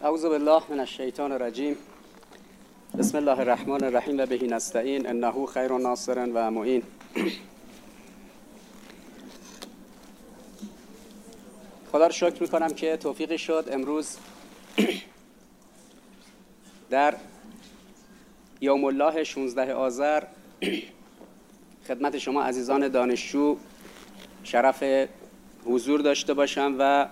اعوذ بالله من الشیطان الرجیم. بسم الله الرحمن الرحیم و به نستعین انه خیر ناصر و معین. خدا رو شکر میکنم که توفیقی شد امروز در یوم الله 16 آذر خدمت شما عزیزان دانشجو شرف حضور داشته باشم و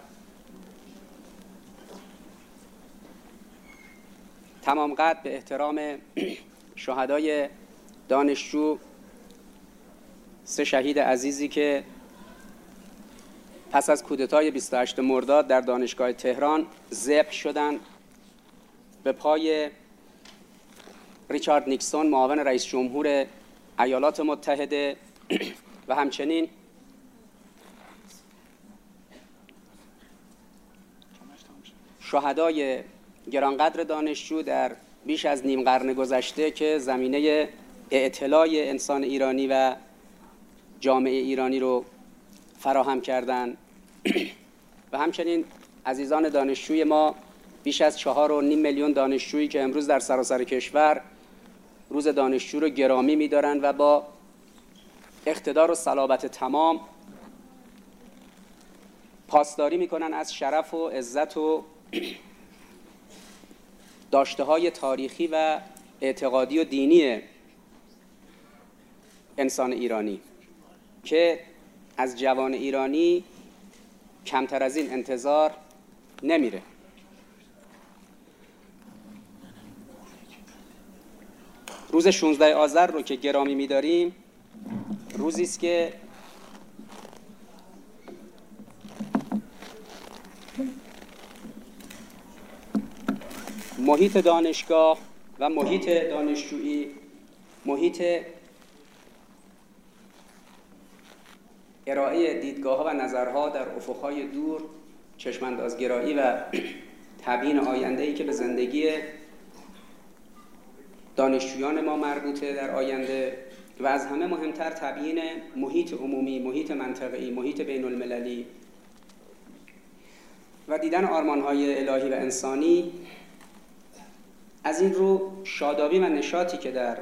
تمام قدر به احترام شهدای دانشجو، سه شهید عزیزی که پس از کودتای 28 مرداد در دانشگاه تهران ذبح شدند، به پای ریچارد نیکسون معاون رئیس جمهور ایالات متحده و همچنین شهدای گرانقدر دانشجو در بیش از نیم قرن گذشته که زمینه اعتلاء انسان ایرانی و جامعه ایرانی رو فراهم کردند و همچنین عزیزان دانشجوی ما، بیش از 4.5 میلیون دانشجویی که امروز در سراسر کشور روز دانشجو رو گرامی می‌دارند و با اقتدار و صلابت تمام پاسداری می‌کنند از شرف و عزت و داشته‌های تاریخی و اعتقادی و دینی انسان ایرانی که از جوان ایرانی کمتر از این انتظار نمیره. روز 16 آذر رو که گرامی می‌داریم، روزی است که محیط دانشگاه و محیط دانشجویی، محیط ارائه دیدگاه‌ها و نظرها در افق‌های دور، چشم‌اندازگرایی و تبیین آینده‌ای که به زندگی دانشجویان ما مربوطه در آینده و از همه مهمتر تبیین محیط عمومی، محیط منطقه‌ای، محیط بین‌المللی و دیدن آرمان‌های الهی و انسانی. از این رو شادابی و نشاطی که در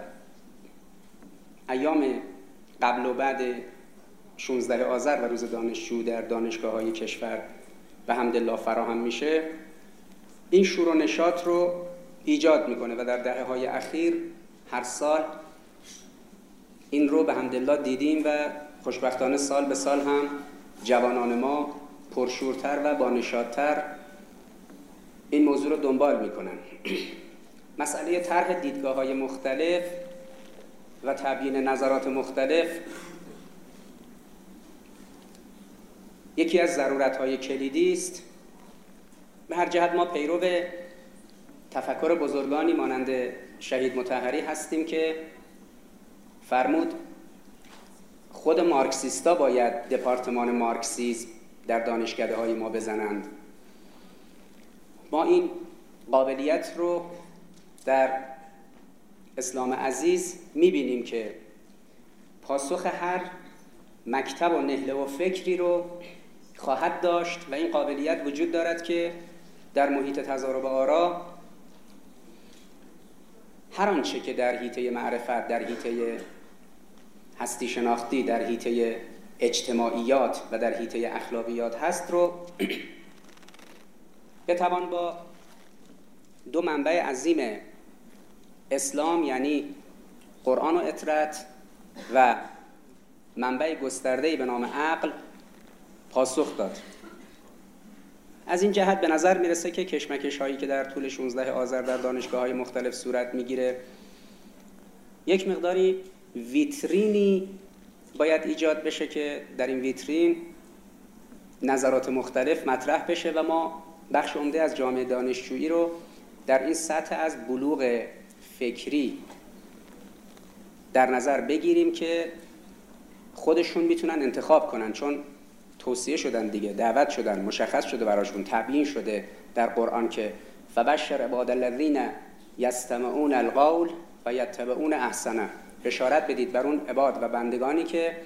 ایام قبل و بعد 16 آذر و روز دانشجو در دانشگاه‌های کشور به حمدالله فراهم میشه، این شور و نشاط رو ایجاد میکنه و در دهه‌های اخیر هر سال این رو به حمدالله دیدیم و خوشبختانه سال به سال هم جوانان ما پرشورتر و بانشادتر این موضوع رو دنبال میکنن. مسئله طرح دیدگاه‌های مختلف و تبیین نظرات مختلف یکی از ضرورت‌های کلیدی است. به هر جهت ما پیرو تفکر بزرگانی مانند شهید مطهری هستیم که فرمود خود مارکسیستا باید دپارتمان مارکسیسم در دانشکده‌های ما بزنند. ما این قابلیت رو در اسلام عزیز می‌بینیم که پاسخ هر مکتب و نهله و فکری رو خواهد داشت و این قابلیت وجود دارد که در محیط تضارب آرا هر آنچه که در حیطه معرفت، در حیطه هستی شناختی، در حیطه اجتماعیات و در حیطه اخلاقیات هست رو بتوان با دو منبع عظیم اسلام، یعنی قرآن و اطرت، و منبع گسترده‌ای به نام عقل پاسخ داد. از این جهت به نظر میرسه که کشمکش هایی که در طول 16 آذر در دانشگاه های مختلف صورت میگیره، یک مقداری ویترینی باید ایجاد بشه که در این ویترین نظرات مختلف مطرح بشه و ما بخش عمده از جامعه دانشجویی رو در این سطح از بلوغ فکری در نظر بگیریم که خودشون میتونن انتخاب کنن، چون توصیه شدن دیگه، دعوت شدن، مشخص شده براشون، تبیین شده در قرآن که فبشر عباد الذین یستمعون القول و یتبعون احسنه، بشارت بدید بر اون عباد و بندگانی که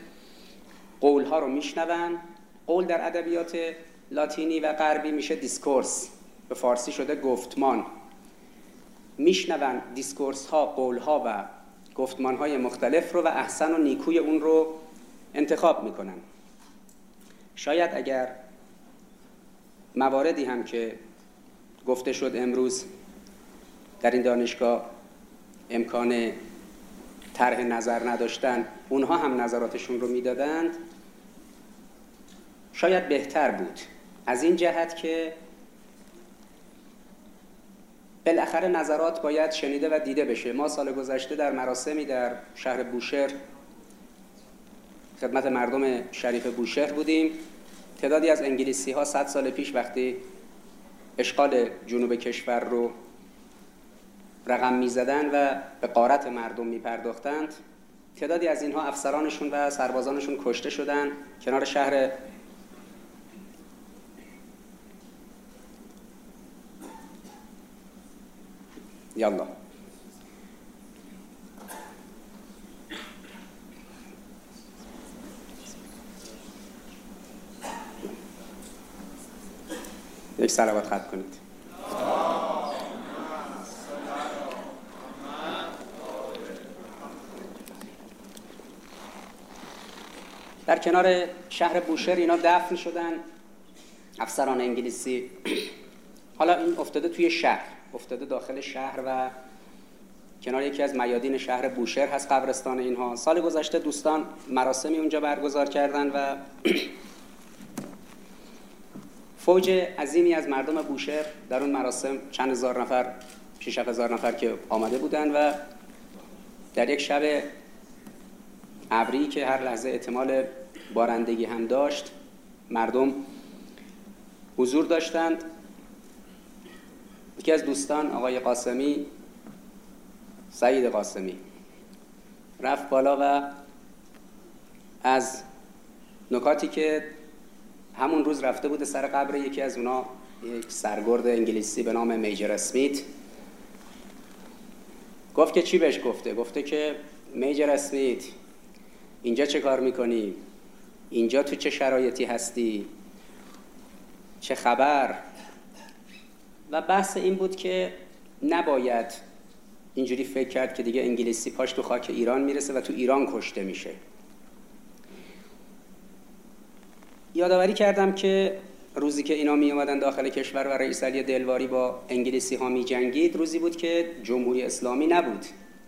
قولها رو میشنون. قول در ادبیات لاتینی و غربی میشه دیسکورس، به فارسی شده گفتمان، میشنون دیسکورس ها، قول ها و گفتمان های مختلف رو و احسن و نیکوی اون رو انتخاب میکنن. شاید اگر مواردی هم که گفته شد امروز در این دانشگاه امکان طرح نظر نداشتن، اونها هم نظراتشون رو میدادند، شاید بهتر بود. از این جهت که بالاخره نظرات باید شنیده و دیده بشه. ما سال گذشته در مراسمی در شهر بوشهر خدمت مردم شریف بوشهر بودیم. تعدادی از انگلیسی ها 100 سال پیش وقتی اشغال جنوب کشور رو رقم می زدن و به غارت مردم می پرداختند، تعدادی از اینها افسرانشون و سربازانشون کشته شدن کنار شهر یالا. یک صلوات ختم کنید. در کنار شهر بوشهر اینا دفن شدن، افسران انگلیسی. حالا این افتاده توی شهر، افتاده داخل شهر و کنار یکی از میادین شهر بوشهر هست قبرستان اینها. سال گذشته دوستان مراسمی اونجا برگزار کردن و فوج عظیمی از مردم بوشهر در اون مراسم چند هزار نفر، 6,000 نفر که آمده بودن و در یک شب ابری که هر لحظه احتمال بارندگی هم داشت مردم حضور داشتند. یکی از دوستان آقای قاسمی، سعید قاسمی، رفت بالا و از نکاتی که همون روز رفته بوده سر قبر یکی از اونا، یک سرگرد انگلیسی به نام میجر اسمیت، گفت که چی بهش گفته؟ گفته که میجر اسمیت اینجا چه کار میکنی؟ اینجا تو چه شرایطی هستی؟ چه خبر؟ و بحث این بود که نباید اینجوری فکر کرد که دیگه انگلیسی پاش تو خاک ایران میرسه و تو ایران کشته میشه. یادآوری کردم که روزی که اینا می اومدن داخل کشور و رئیس علی دلواری با انگلیسی ها می جنگید، روزی بود که جمهوری اسلامی نبود.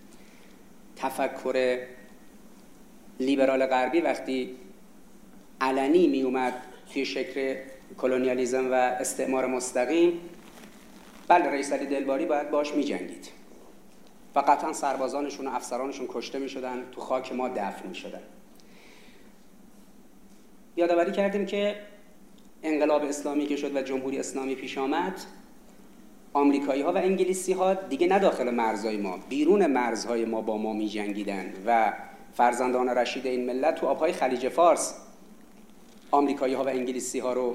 تفکر لیبرال غربی وقتی علنی می اومد توی شکل کلونیالیسم و استعمار مستقیم، بله رئیس علی دلواری باید باش می جنگید و قطعا سربازانشون و افسرانشون کشته می شدن، تو خاک ما دفن می شدن. یادآوری کردیم که انقلاب اسلامی که شد و جمهوری اسلامی پیش آمد، آمریکایی ها و انگلیسی ها دیگه نه داخل مرزهای ما، بیرون مرزهای ما با ما می جنگیدن و فرزندان رشید این ملت تو آبهای خلیج فارس آمریکایی ها و انگلیسی ها رو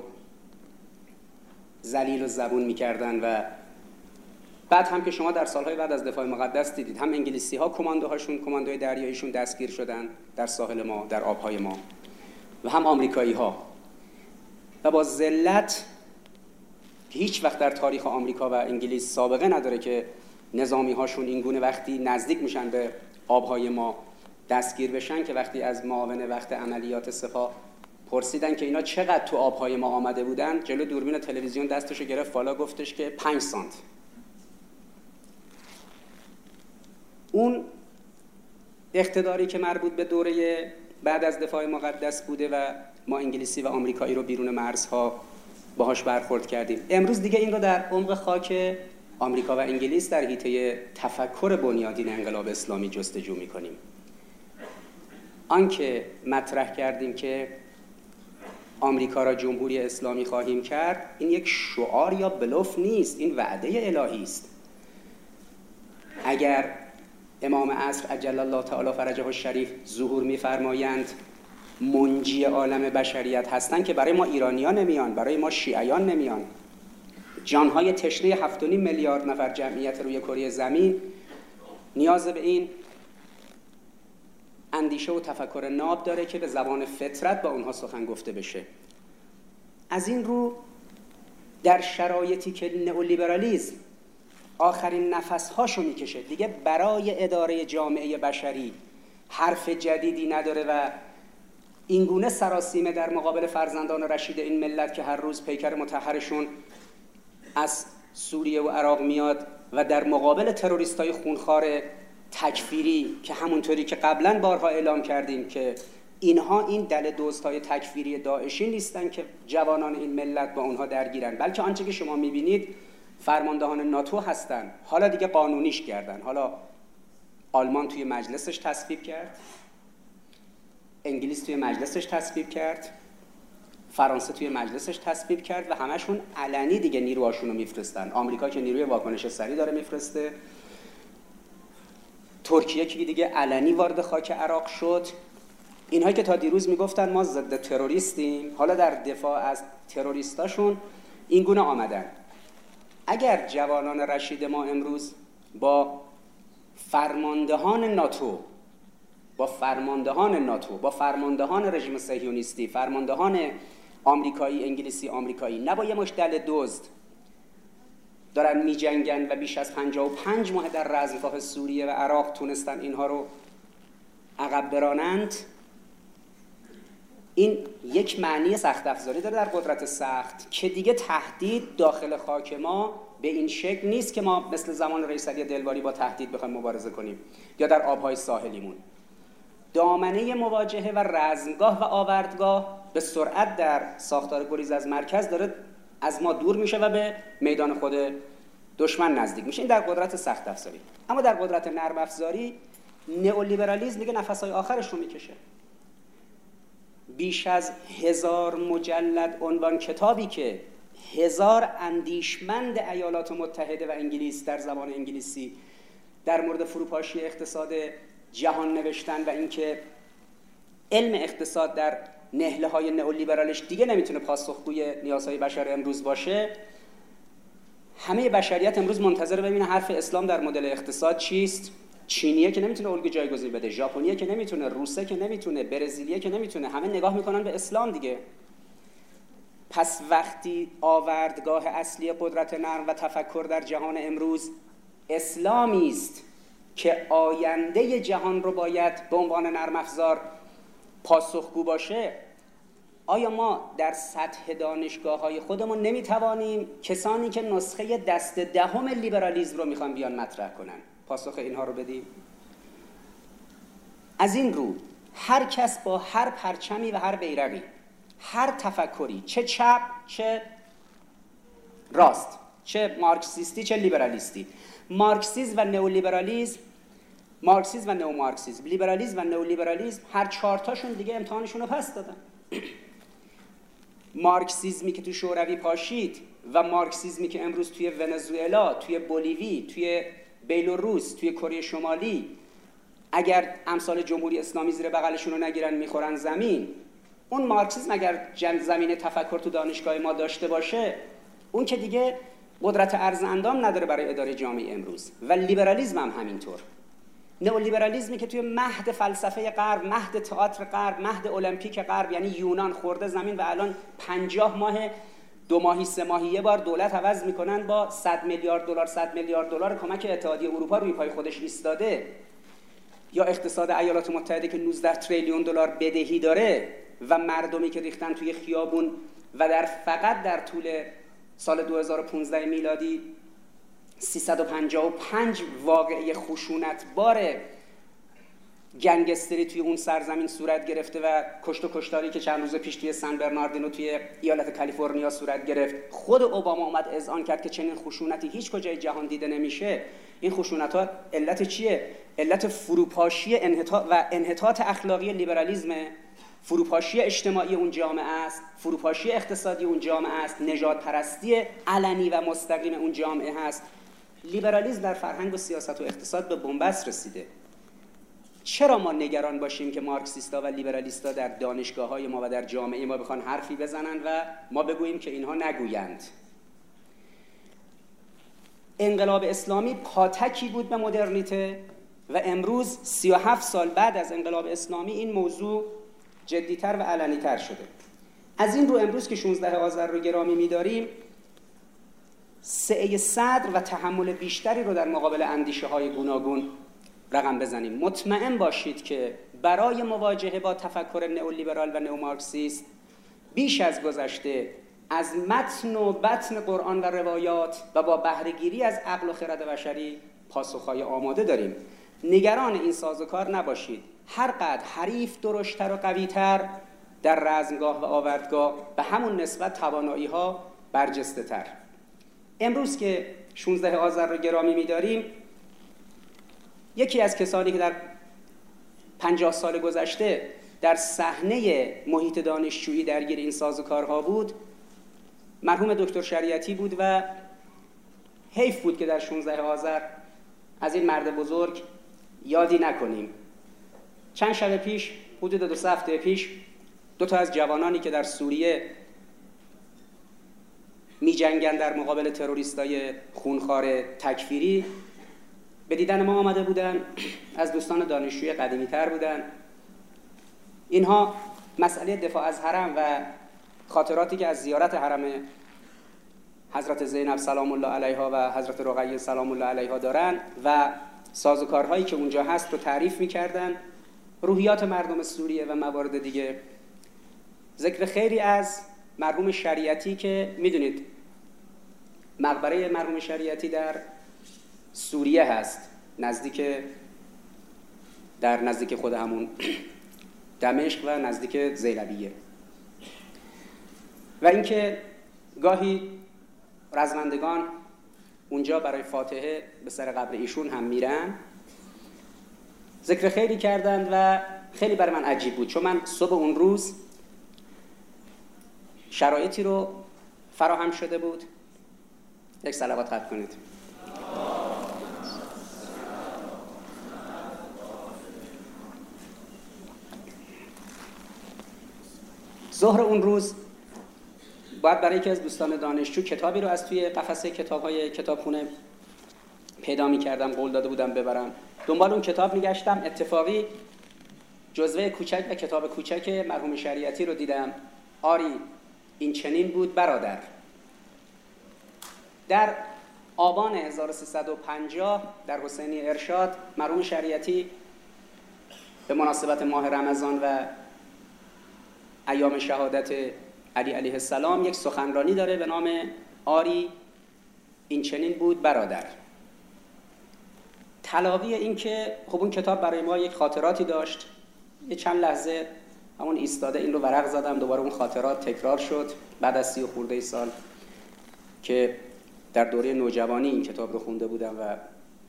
ذلیل و زبون می کردن. و بعد هم که شما در سالهای بعد از دفاع مقدس دیدید، هم انگلیسی ها کماندوهای دریاییشون دستگیر شدن در ساحل ما، در آبهای ما، و هم آمریکایی ها. و با ذلت که هیچ وقت در تاریخ آمریکا و انگلیس سابقه نداره که نظامی هاشون این گونه وقتی نزدیک میشن به آبهای ما دستگیر بشن، که وقتی از معاون وقت عملیات سپاه پرسیدن که اینا چقدر تو آبهای ما آمده بودن، جلو دوربین تلویزیون دستشو گرفت بالا گفتش که 5 سانت. اون اقتداری که مربوط به دوره بعد از دفاع مقدس بوده و ما انگلیسی و آمریکایی رو بیرون مرزها باهاش برخورد کردیم، امروز دیگه این رو در عمق خاک آمریکا و انگلیس در حیطه تفکر بنیادین انقلاب اسلامی جستجو می‌کنیم. آنکه مطرح کردیم که آمریکا را جمهوری اسلامی خواهیم کرد، این یک شعار یا بلوف نیست، این وعده الهی است. اگر امام عصر عجل الله تعالی فرجه الشریف ظهور می‌فرمایند منجی عالم بشریت هستند، که برای ما ایرانیان نمیان، برای ما شیعیان نمیان. جانهای تشنه 7.5 میلیارد نفر جمعیت روی کره زمین نیاز به این اندیشه و تفکر ناب داره که به زبان فطرت با اونها سخن گفته بشه. از این رو در شرایطی که نئولیبرالیسم آخرین نفسهاشو میکشه، دیگه برای اداره جامعه بشری حرف جدیدی نداره و اینگونه سراسیمه در مقابل فرزندان رشید این ملت که هر روز پیکر مطهرشون از سوریه و عراق میاد و در مقابل تروریستای خونخوار تکفیری که همونطوری که قبلا بارها اعلام کردیم که اینها این دل دوستای تکفیری داعشی نیستن که جوانان این ملت با اونها درگیرن، بلکه آنچه که شما میبینید فرماندهان ناتو هستن. حالا دیگه قانونیش کردن، حالا آلمان توی مجلسش تصویب کرد، انگلیس توی مجلسش تصویب کرد، فرانسه توی مجلسش تصویب کرد و همشون علنی دیگه نیروهاشون رو میفرستن. آمریکا که نیروی واکنش سریع داره میفرسته، ترکیه که دیگه علنی وارد خاک عراق شد. اینهایی که تا دیروز میگفتن ما ضد تروریستیم، حالا در دفاع از تروریستاشون این گونه آمدن. اگر جوانان رشید ما امروز با فرماندهان ناتو، با فرماندهان رژیم صهیونیستی، فرماندهان آمریکایی، انگلیسی آمریکایی، نه با یه مشت دل دزد دارن میجنگن و بیش از 55 ماه در رزمگاه سوریه و عراق تونستن اینها رو عقب برانند، این یک معنی سخت افزاری داره در قدرت سخت که دیگه تهدید داخل خاک ما به این شکل نیست که ما مثل زمان رئیس علی دلواری با تهدید بخوایم مبارزه کنیم یا در آبهای ساحلیمون. دامنه مواجهه و رزمگاه و آوردگاه به سرعت در ساختار گریز از مرکز داره از ما دور میشه و به میدان خود دشمن نزدیک میشه. این در قدرت سخت افزاری. اما در قدرت نرم افزاری نئولیبرالیسم دیگه نفسهای آخرش رو میکشه. بیش از 1000 مجلد عنوان کتابی که 1000 اندیشمند ایالات متحده و انگلیس در زبان انگلیسی در مورد فروپاشی اقتصاد جهان نوشتن و اینکه علم اقتصاد در نهله‌های نئولیبرالش دیگه نمیتونه پاسخگوی نیازهای بشر امروز باشه. همه بشریت امروز منتظر ببینه حرف اسلام در مدل اقتصاد چیست. چینیه که نمیتونه الگوی جایگزین بده، ژاپنیه که نمیتونه، روسه که نمیتونه، برزیلیه که نمیتونه، همه نگاه میکنن به اسلام دیگه. پس وقتی آوردگاه اصلی قدرت نرم و تفکر در جهان امروز اسلامی است که آینده جهان رو باید به عنوان نرم افزار پاسخگو باشه، آیا ما در سطح دانشگاه‌های خودمون نمیتوانیم کسانی که نسخه دست دهم لیبرالیسم رو میخوان بیان مطرح کنن پاسخ اینها رو بدیم؟ از این رو هر کس با هر پرچمی و هر بیرقی، هر تفکری، چه چپ چه راست، چه مارکسیستی چه لیبرالیستی، مارکسیسم و نئولیبرالیسم، مارکسیسم و نئومارکسیسم، لیبرالیسم و نئولیبرالیسم، هر چهارتاشون دیگه امتحانشون رو پس دادن. مارکسیسمی که تو شوروی پاشید و مارکسیسمی که امروز توی ونزوئلا، توی بولیوی، توی بیلاروس، توی کره شمالی اگر امثال جمهوری اسلامی زیر بغلشون رو نگیرن میخورن زمین، اون مارکسیسم اگر زمین تفکر تو دانشگاه ما داشته باشه، اون که دیگه قدرت عرض اندام نداره برای اداره جامعه امروز. و لیبرالیسم هم همینطور. نئولیبرالیسمی که توی مهد فلسفه غرب، مهد تئاتر غرب، مهد المپیک غرب، یعنی یونان خورده زمین و الان 50 ماه 2 ماهی 3 ماهی یه بار دولت عوض میکنن با 100 میلیارد دلار کمک اتحادیه اروپا روی پای خودش ایستاده، یا اقتصاد ایالات متحده که 19 تریلیون دلار بدهی داره و مردمی که ریختن توی خیابون و فقط در طول سال 2015 میلادی 355 واقعه خشونتبار گنگستری توی اون سرزمین صورت گرفته و کشت و کشتاری که چند روز پیش توی سن برناردینو توی ایالت کالیفرنیا صورت گرفت. خود اوباما اومد اذعان کرد که چنین خشونتی هیچ کجای جهان دیده نمیشه. این خشونت‌ها علت چیه؟ علت فروپاشی و انحطاط اخلاقی لیبرالیسم، فروپاشی اجتماعی اون جامعه است، فروپاشی اقتصادی اون جامعه است، نژاد پرستی علنی و مستقیم اون جامعه هست. لیبرالیسم در فرهنگ و سیاست و اقتصاد به بنبست رسیده. چرا ما نگران باشیم که مارکسیستا و لیبرالیستا در دانشگاه‌های ما و در جامعه ما بخوان حرفی بزنن و ما بگوییم که اینها نگویند؟ انقلاب اسلامی پاتکی بود به مدرنیته و امروز 37 سال بعد از انقلاب اسلامی این موضوع جدی‌تر و علنی‌تر شده. از این رو امروز که 16 آذر رو گرامی می‌داریم، سعه صدر و تحمل بیشتری رو در مقابل اندیشه های گوناگون رقم بزنیم. مطمئن باشید که برای مواجهه با تفکر نئولیبرال و نئومارکسیست بیش از گذشته از متن و بطن قرآن و روایات و با بهره‌گیری از عقل و خرد بشری پاسخهای آماده داریم. نگران این سازوکار نباشید. هر قدر حریف درشتر و قوی‌تر در رزمگاه و آوردگاه به همون نسبت توانایی‌ها برجسته تر. امروز که 16 آذر رو گرامی می‌داریم، یکی از کسانی که در 50 سال گذشته در صحنه محیط دانشجویی درگیر این سازوکارها بود، مرحوم دکتر شریعتی بود و حیف بود که در 16 آذر از این مرد بزرگ یادی نکنیم. چند شب پیش، حدود 2 هفته پیش، 2 از جوانانی که در سوریه می جنگن در مقابل تروریستای خونخوار تکفیری به دیدن ما آمده بودن. از دوستان دانشجوی قدیمی تر بودن. اینها مسئله دفاع از حرم و خاطراتی که از زیارت حرم حضرت زینب سلام الله علیها و حضرت رقیه سلام الله علیها دارن و سازوکارهایی که اونجا هست رو تعریف می‌کردن، روحیات مردم سوریه و موارد دیگه. ذکر خیری از مرحوم شریعتی که میدونید مقبره مرحوم شریعتی در سوریه هست، نزدیک خود همون دمشق و نزدیک زیلبیه. و اینکه گاهی رزمندگان اونجا برای فاتحه به سر قبر ایشون هم میرن. ذکر خیری کردند و خیلی برای من عجیب بود، چون من صبح اون روز شرایطی رو فراهم شده بود. یک صلوات ختم کنید. ظهر اون روز باید برای یکی از دوستان دانشجو کتابی رو از توی قفسه کتاب‌های کتابخونه پیدا می‌کردم، قول داده بودم ببرم. دنبال اون کتاب می‌گشتم، اتفاقی جزوه کوچک و کتاب کوچک مرحوم شریعتی رو دیدم. آری این چنین بود برادر. در آبان 1350 در حسینی ارشاد مرحوم شریعتی به مناسبت ماه رمضان و ایام شهادت علی علیه السلام یک سخنرانی داره به نام آری این چنین بود برادر. تلاوی این که خب اون کتاب برای ما یک خاطراتی داشت. یه چند لحظه همون ایستاده این رو ورق زدم، دوباره اون خاطرات تکرار شد بعد از 30 خورده سال که در دوره نوجوانی این کتاب رو خونده بودم. و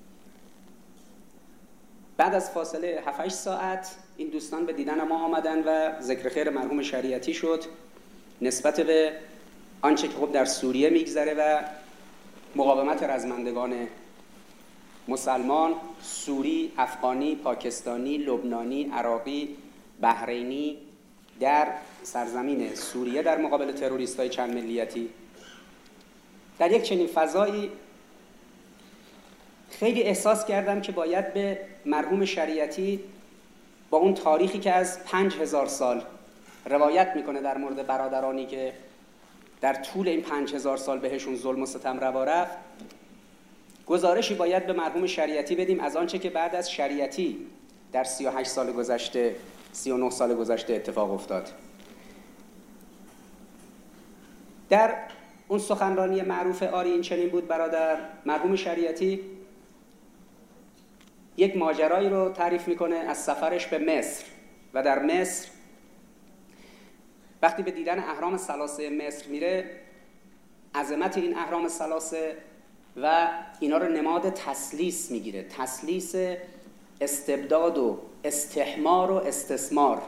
بعد از فاصله 7-8 ساعت این دوستان به دیدن ما آمدن و ذکر خیر مرحوم شریعتی شد نسبت به آنچه که خب در سوریه میگذره و مقاومت رزمندگان مسلمان سوری، افغانی، پاکستانی، لبنانی، عراقی، بحرینی در سرزمین سوریه در مقابل تروریستای چند ملیتی. در یک چنین فضایی خیلی احساس کردم که باید به مرحوم شریعتی با اون تاریخی که از 5000 سال روایت میکنه در مورد برادرانی که در طول این 5000 سال بهشون ظلم و ستم روا رفت، گزارشی باید به مرحوم شریعتی بدیم از آنچه که بعد از شریعتی در 38 سال گذشته 39 سال گذشته اتفاق افتاد. در اون سخنرانی معروف آری این چنین بود برادر، مرحوم شریعتی یک ماجرایی رو تعریف میکنه از سفرش به مصر. و در مصر وقتی به دیدن اهرام ثلاثه مصر میره، عظمت این اهرام ثلاثه و اینا رو نماد تثلیث میگیره، تثلیث استبداد و استحمار و استثمار،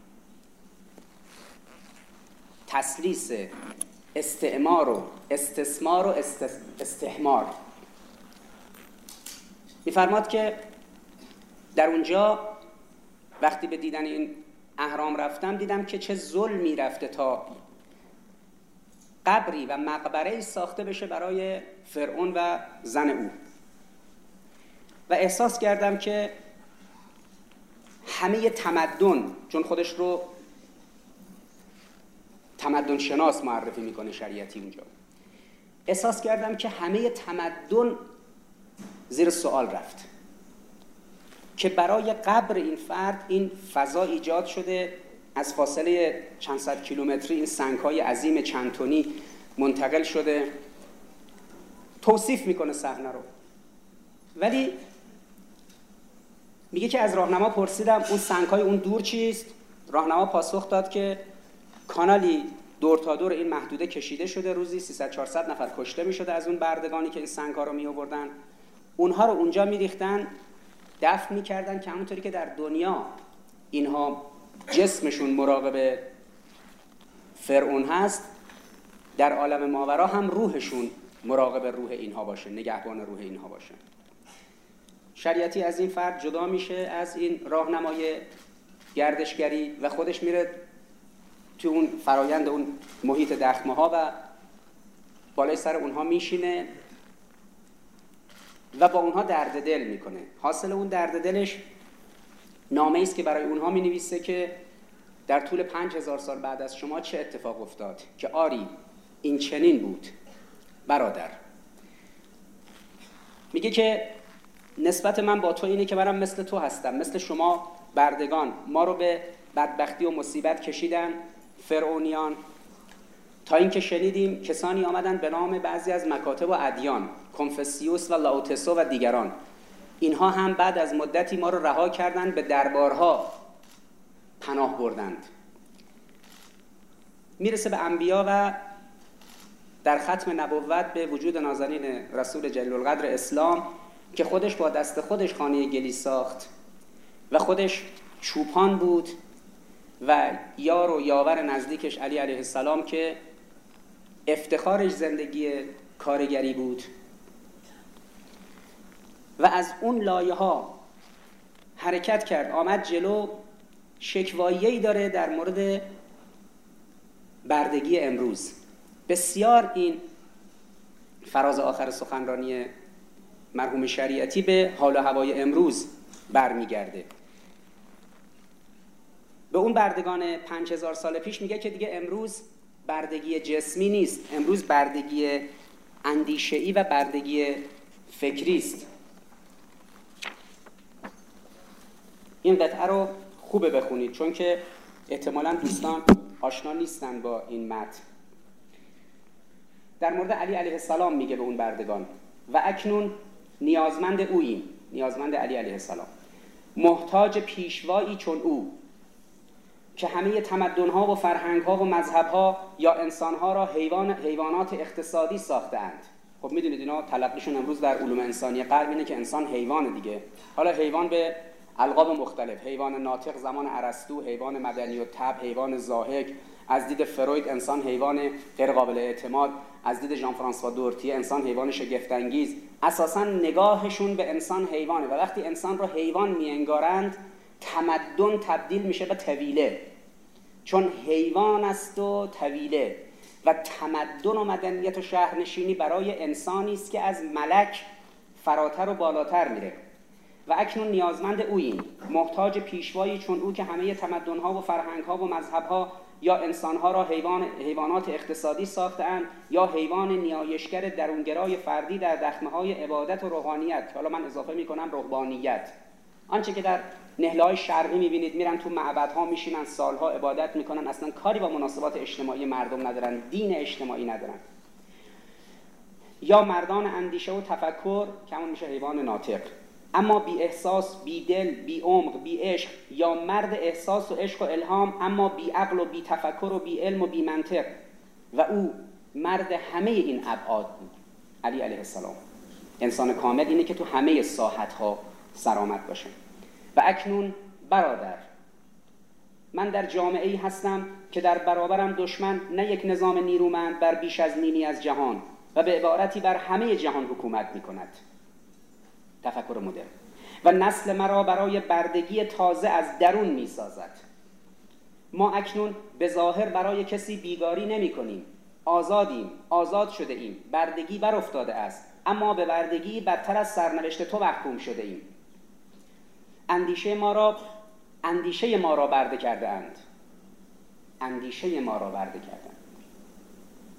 تثلیث استعمار و استثمار و استحمار. میفرماد که در اونجا وقتی به دیدن این اهرام رفتم دیدم که چه ظلمی رفته تا قبری و مقبره‌ای ساخته بشه برای فرعون و زن او. و احساس کردم که همه تمدن، چون خودش رو تمدن شناس معرفی میکنه شریعتی اونجا، احساس کردم که همه تمدن زیر سوال رفت، که برای قبر این فرد این فضا ایجاد شده، از فاصله چند صد کیلومتری این سنگ‌های عظیم چند تنی منتقل شده. توصیف میکنه صحنه رو، ولی میگه که از راهنما پرسیدم اون سنگ‌های اون دور چیست؟ راهنما پاسخ داد که کانالی دور تا دور این محدوده کشیده شده، روزی 300-400 نفر کشته میشده از اون بردگانی که این سنگ‌ها رو میآوردن، اونها رو اونجا میریختن، دفن میکردن، که همونطوری که در دنیا اینها جسمشون مراقب فرعون هست، در عالم ماورا هم روحشون مراقب روح اینها باشه، نگهبان روح اینها باشه. شریعتی از این فرد جدا میشه، از این راهنمای گردشگری، و خودش میره تو اون فرایند اون محیط دخمه ها و بالای سر اونها میشینه و با اونها درد دل میکنه. حاصل اون درد دلش نامه‌ای است که برای اونها مینویسه که در طول 5000 سال بعد از شما چه اتفاق افتاد، که آری این چنین بود برادر. میگه که نسبت من با تو اینه که منم مثل تو هستم، مثل شما بردگان ما رو به بدبختی و مصیبت کشیدن فرعونیان، تا اینکه شنیدیم کسانی آمدن به نام بعضی از مکاتب و ادیان، کنفوسیوس و لاوتسو و دیگران، اینها هم بعد از مدتی ما رو رها کردند، به دربارها پناه بردند. میرسه به انبیا و در ختم نبوت به وجود نازنین رسول جلیل القدر اسلام، که خودش با دست خودش خانه گلی ساخت و خودش چوپان بود و یار و یاور نزدیکش علی علیه السلام که افتخارش زندگی کارگری بود، و از اون لایه ها حرکت کرد، آمد جلو. شکوایی‌ای داره در مورد بردگی امروز. بسیار این فراز آخر سخنرانی مرحوم شریعتی به حال و هوای امروز برمیگرده. به اون بردگان 5000 سال پیش میگه که دیگه امروز بردگی جسمی نیست، امروز بردگی اندیشه‌ای و بردگی فکری است. این قطعه رو خوبه بخونید، چون که احتمالاً دوستان آشنا نیستن با این متن. در مورد علی علیه السلام میگه به اون بردگان: و اکنون نیازمند اوییم، نیازمند علی علیه السلام، محتاج پیشوایی چون او، که همه تمدن‌ها و فرهنگ‌ها و مذهب‌ها یا انسان‌ها را حیوانات اقتصادی ساخته‌اند. خب میدونید اینا تلقیشون امروز در علوم انسانی غرب اینه که انسان حیوان دیگه. حالا حیوان به القاب مختلف، حیوان ناطق زمان ارسطو، حیوان مدنی الطبع، حیوان ضاحک، از دید فروید انسان حیوان غیر قابل اعتماد، از دید ژان فرانسوا دورتیه انسان حیوان شگفت انگیز. اساساً نگاهشون به انسان حیوانه، و وقتی انسان رو حیوان می‌انگارند تمدن تبدیل میشه به طویله، چون حیوان است و طویله، و تمدن و مدنیت و شهرنشینی برای انسانی است که از ملک فراتر و بالاتر میره. و اکنون نیازمند اوییم، محتاج پیشوایی چون او، که همه تمدن‌ها و فرهنگ‌ها و مذهب‌ها یا انسان‌ها را حیوانات اقتصادی ساخته‌اند، یا حیوان نیایشگر درونگرای فردی در دخمه‌های عبادت و روحانیت. حالا من اضافه می‌کنم رهبانیت، آنچه که در نهله‌های شرقی می‌بینید، میرن تو معبدها میشینن سالها عبادت میکنن، اصلا کاری با مناسبات اجتماعی مردم ندارن، دین اجتماعی ندارن. یا مردان اندیشه و تفکر که همون میشه حیوان ناطق، اما بی احساس، بی دل، بی عمق، بی عشق، یا مرد احساس و عشق و الهام اما بی عقل و بی تفکر و بی علم و بی منطق، و او مرد همه این ابعاد بود. علی علیه السلام انسان کامل اینه که تو همه ساحت‌ها سرآمد باشه. و اکنون برادر، من در جامعه‌ای هستم که در برابرم دشمن نه یک نظام نیرومند بر بیش از نیمی از جهان، و به عبارتی بر همه جهان حکومت می‌کند، تفکر مدرن، و نسل مرا برای بردگی تازه از درون می‌سازد. ما اکنون به ظاهر برای کسی بیگاری نمی‌کنیم، آزادیم، آزاد شده ایم، بردگی بر افتاده است، اما به بردگی بدتر از سرنوشت تو محکوم شده ایم. اندیشه ما را برده کرده اند، اندیشه ما را برده کردند.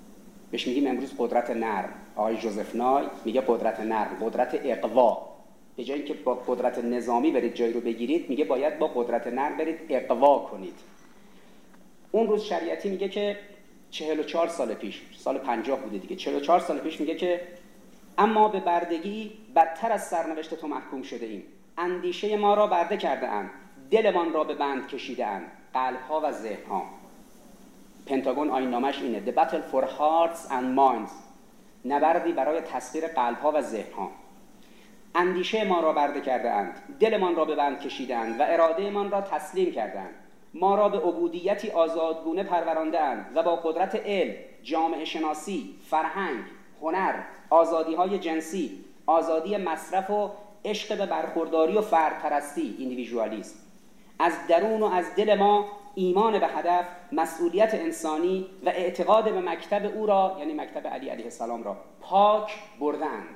بهش میگیم امروز قدرت نرم. آقای جوزف نای میگه قدرت نرم، قدرت اقوا. به جای اینکه با قدرت نظامی برید جایی رو بگیرید، میگه باید با قدرت نرم برید اقوا کنید. اون روز شریعتی میگه که 44 سال پیش، سال 50 بوده دیگه، 44 سال پیش میگه که اما به بردگی بدتر از سرنوشت تو محکوم شده ایم. اندیشه ما را برده کرده اند، دلمان را به بند کشیده اند، قلب‌ها و ذهن‌ها. پنتاگون آیین‌نامه‌اش اینه: The battle for hearts and minds. نبردی برای تسخیر قلب‌ها و ذهن‌ها. اندیشه ما را برده کرده اند، دلمان را به بند کشیده اند و اراده من را تسلیم کردند. ما را به عبودیتی آزادگونه پرورانده اند و با قدرت علم، جامعه شناسی، فرهنگ، هنر، آزادی‌های جنسی، آزادی مصرف و عشق به برخورداری و فردپرستی، ایندیویژوالیسم، از درون و از دل ما ایمان به هدف، مسئولیت انسانی و اعتقاد به مکتب او را، یعنی مکتب علی علیه السلام را، پاک بردند.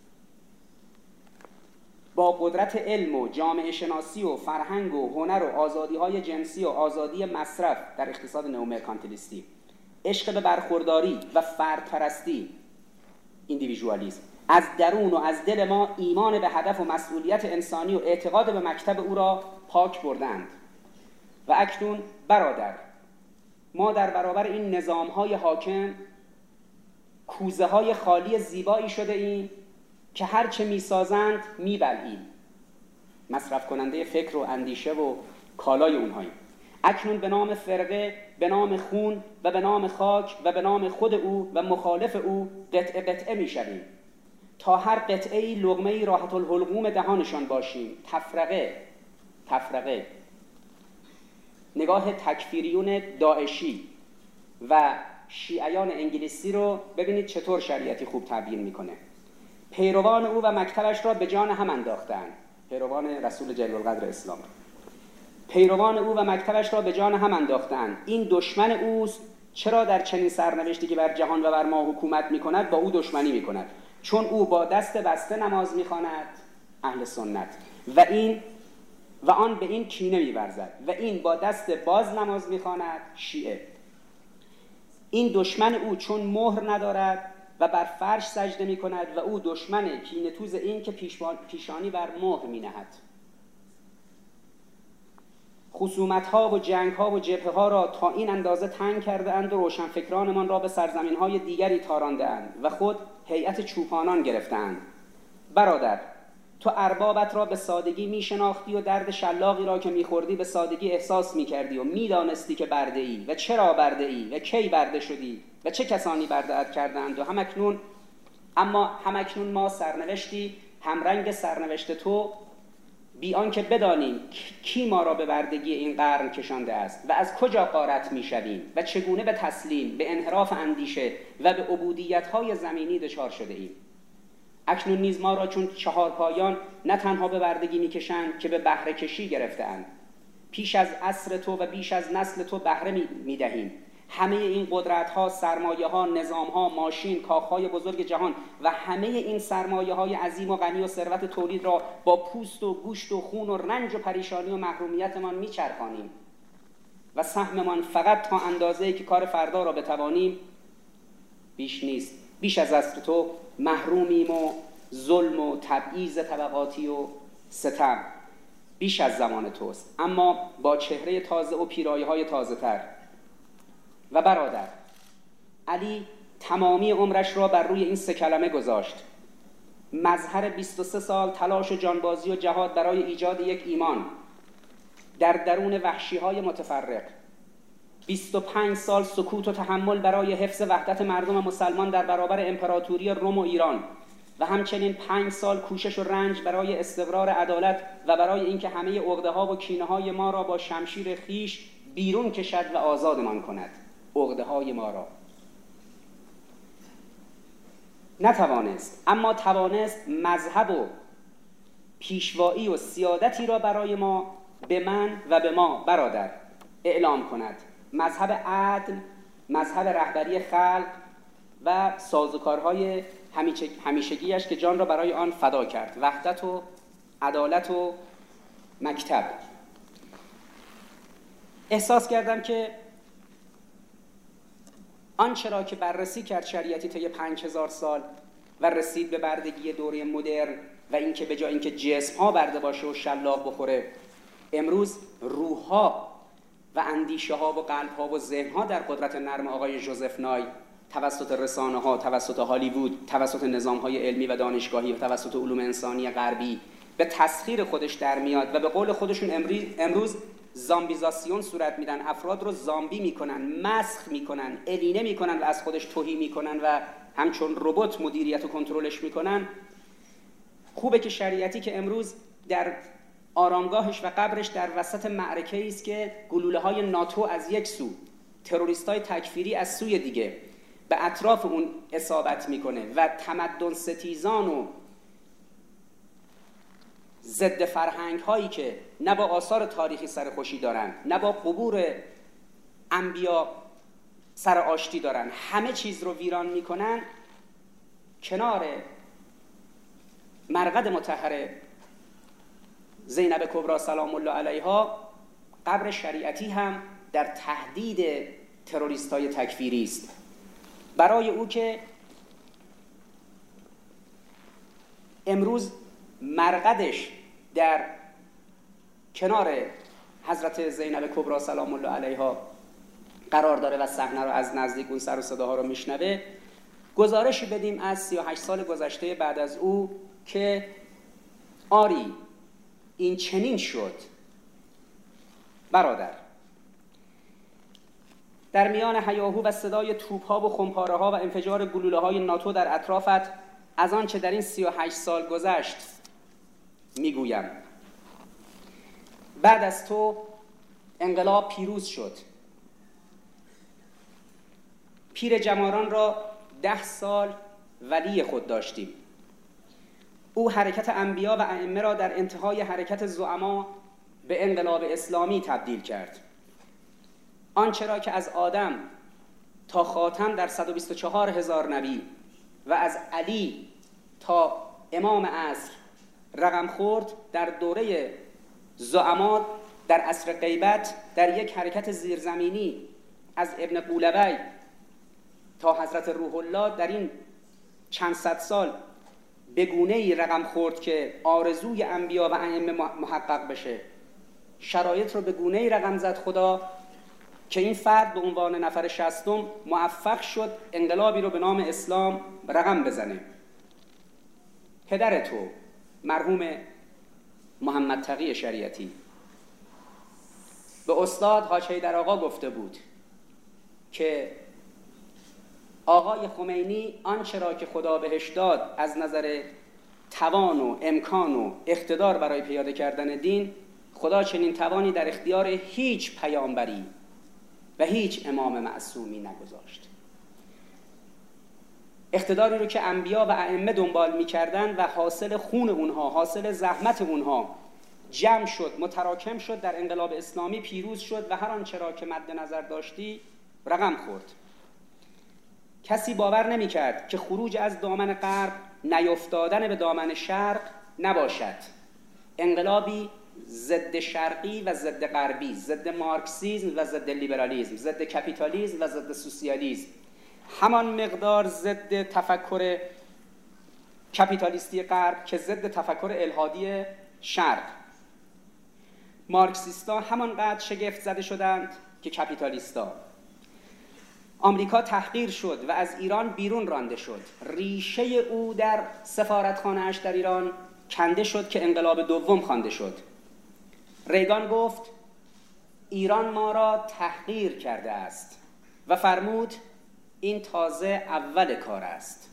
با قدرت علم و جامعه شناسی و فرهنگ و هنر و آزادی‌های جنسی و آزادی مصرف در اقتصاد نئومرکانتیلیستی، عشق به برخورداری و فردپرستی، ایندیویژوالیسم، از درون و از دل ما ایمان به هدف و مسئولیت انسانی و اعتقاد به مکتب او را پاک بردند. و اکنون برادر، ما در برابر این نظام‌های حاکم کوزه‌های خالی زیبایی شده ایم که هرچه می‌سازند می‌بلعیم. مصرف کننده فکر و اندیشه و کالای اونهاییم. اکنون به نام فرقه، به نام خون و به نام خاک و به نام خود او و مخالف او قطعه قطعه می‌شویم تا هر قطعه‌ای لقمه‌ای راحت الحلقوم دهانشان باشیم. تفرقه نگاه تکفیریون داعشی و شیعیان انگلیسی رو ببینید چطور شریعتی خوب تعبیر میکنه. پیروان او و مکتبش را به جان هم انداختند. پیروان رسول جلیل القدر اسلام، پیروان او و مکتبش را به جان هم انداختند. این دشمن اوست. چرا در چنین سرنوشتی که بر جهان و بر ما حکومت میکند با او دشمنی میکند؟ چون او با دست بسته نماز میخواند، اهل سنت، و آن به این کینه می‌ورزد، و این با دست باز نماز می‌خواند، شیعه. این دشمن او چون مهر ندارد و بر فرش سجده می‌کند و او دشمن کینه توز این که پیشانی بر مهر می‌نهد. خصومت‌ها و جنگ‌ها و جبهه‌ها را تا این اندازه تنگ کرده اند و روشنفکرانمان را به سرزمین‌های دیگری تارانده اند و خود هیئت چوپانان گرفتند. برادر، تو اربابت را به سادگی میشناختی و درد شلاقی را که میخوردی به سادگی احساس میکردی و میدانستی که برده ای و چرا برده ای و کی برده شدی و چه کسانی برده‌ات کردند. و همکنون ما سرنوشتی همرنگ سرنوشت تو، بی آنکه بدانیم کی ما را به بردگی این قرن کشانده است و از کجا غارت میشویم و چگونه به تسلیم، به انحراف اندیشه و به عبودیت‌های زمینی دچار شده ایم. اکنون نیز ما را چون چهارپایان نه تنها به بردگی میکشند که به بهره کشی گرفته‌اند. پیش از عصر تو و بیش از نسل تو بهره میدهیم. همه این قدرت‌ها، سرمایه‌ها، نظام‌ها، ماشین، کاخ‌های بزرگ جهان و همه این سرمایه‌های عظیم و غنی و ثروت تولید را با پوست و گوشت و خون و رنج و پریشانی و محرومیتمان میچرخانیم و سهممان فقط تا اندازه‌ای که کار فردا را بتوانیم بیش نیست. بیش از عصر تو محرومیم و ظلم و تبعیض طبقاتی و ستم بیش از زمان توست، اما با چهره تازه و پیرایه‌های تازه‌تر. و برادر، علی تمامی عمرش را بر روی این 3 کلمه گذاشت. مظهر 23 سال تلاش و جانبازی و جهاد برای ایجاد یک ایمان در درون وحشی‌های متفرق، 25 سال سکوت و تحمل برای حفظ وحدت مردم مسلمان در برابر امپراتوری روم و ایران، و همچنین 5 سال کوشش و رنج برای استقرار عدالت و برای اینکه همه عقده‌ها و کینه‌های ما را با شمشیر خیش بیرون کشد و آزادمان کند. عقده‌های ما را نتوانست، اما توانست مذهب و پیشوایی و سیادتی را برای ما، به من و به ما برادر، اعلام کند. مذهب عدل، مذهب رهبری خلق و سازوکارهای همیشگیش که جان را برای آن فدا کرد. وحدت و عدالت و مکتب. احساس کردم که آنچه را که بررسی کرد شریعتی طی 5000 سال و رسید به بردگی دوره مدرن و اینکه به جای اینکه جسم‌ها برده باشه و شلاق بخوره، امروز روح‌ها و اندیشه‌ها و قلب‌ها و ذهن‌ها در قدرت نرم آقای ژوزف نای توسط رسانه‌ها، توسط هالیوود، توسط نظام‌های علمی و دانشگاهی و توسط علوم انسانی غربی به تسخیر خودش در میاد و به قول خودشون امروز زامبیزاسیون صورت میدن، افراد رو زامبی میکنن، مسخ میکنن، الینه میکنن و از خودش تهی میکنن و همچون ربات مدیریت و کنترلش میکنن. خوبه که شریعتی که امروز در آرامگاهش و قبرش در وسط معرکه‌ای است که گلوله‌های ناتو از یک سو، تروریست‌های تکفیری از سوی دیگه به اطراف اون اصابت میکنه و تمدن ستیزان و ضد فرهنگ هایی که نه با آثار تاریخی سر خوشی دارن، نه با قبور انبیا سر آشتی دارن، همه چیز رو ویران میکنن، کنار مرقد مطهر زینب کبری سلام الله علیها قبر شریعتی هم در تهدید تروریست های تکفیری است. برای او که امروز مرقدش در کنار حضرت زینب کبری سلام الله علیها قرار داره و صحنه رو از نزدیک اون سر و صداها رو میشنوه، گزارشی بدیم از 38 سال گذشته بعد از او که آری این چنین شد. برادر، در میان هیاهو و صدای توپ‌ها و خمپاره‌ها و انفجار گلوله‌های ناتو در اطرافت از آن چه در این 38 سال گذشت میگویم. بعد از تو انقلاب پیروز شد. پیر جماران را 10 سال ولی خود داشتیم. او حرکت انبیا و ائمه را در انتهای حرکت زعما به انقلاب اسلامی تبدیل کرد. آنچه را که از آدم تا خاتم در 124,000 نبی و از علی تا امام عصر رقم خورد، در دوره زعما در عصر غیبت در یک حرکت زیرزمینی از ابن قولبی تا حضرت روح الله در این چند صد سال به گونه‌ای رقم خورد که آرزوی انبیا و ائمه محقق بشه. شرایط رو به گونه‌ای رقم زد خدا که این فرد به عنوان نفر 60م موفق شد انقلابی رو به نام اسلام رقم بزنه. پدر تو مرحوم محمد تقی شریعتی به استاد حاج حیدر آقا گفته بود که آقای خمینی آنچه را که خدا بهش داد از نظر توان و امکان و اقتدار برای پیاده کردن دین، خدا چنین توانی در اختیار هیچ پیامبری و هیچ امام معصومی نگذاشت. اقتداری رو که انبیا و ائمه دنبال می‌کردن و حاصل خون اونها، حاصل زحمت اونها جمع شد، متراکم شد، در انقلاب اسلامی پیروز شد و هر آنچه را که مد نظر داشتی رقم خورد. کسی باور نمی‌کرد که خروج از دامن غرب نیفتادن به دامن شرق نباشد. انقلابی ضد شرقی و ضد غربی، ضد مارکسیسم و ضد لیبرالیسم، ضد کپیتالیسم و ضد سوسیالیسم، همان مقدار ضد تفکر کپیتالیستی غرب که ضد تفکر الحادی شرق. مارکسیستا همانقدر شگفت زده شدند که کپیتالیستا. آمریکا تحقیر شد و از ایران بیرون رانده شد. ریشه او در سفارتخانه‌اش در ایران کنده شد که انقلاب دوم خوانده شد. ریگان گفت ایران ما را تحقیر کرده است و فرمود این تازه اول کار است.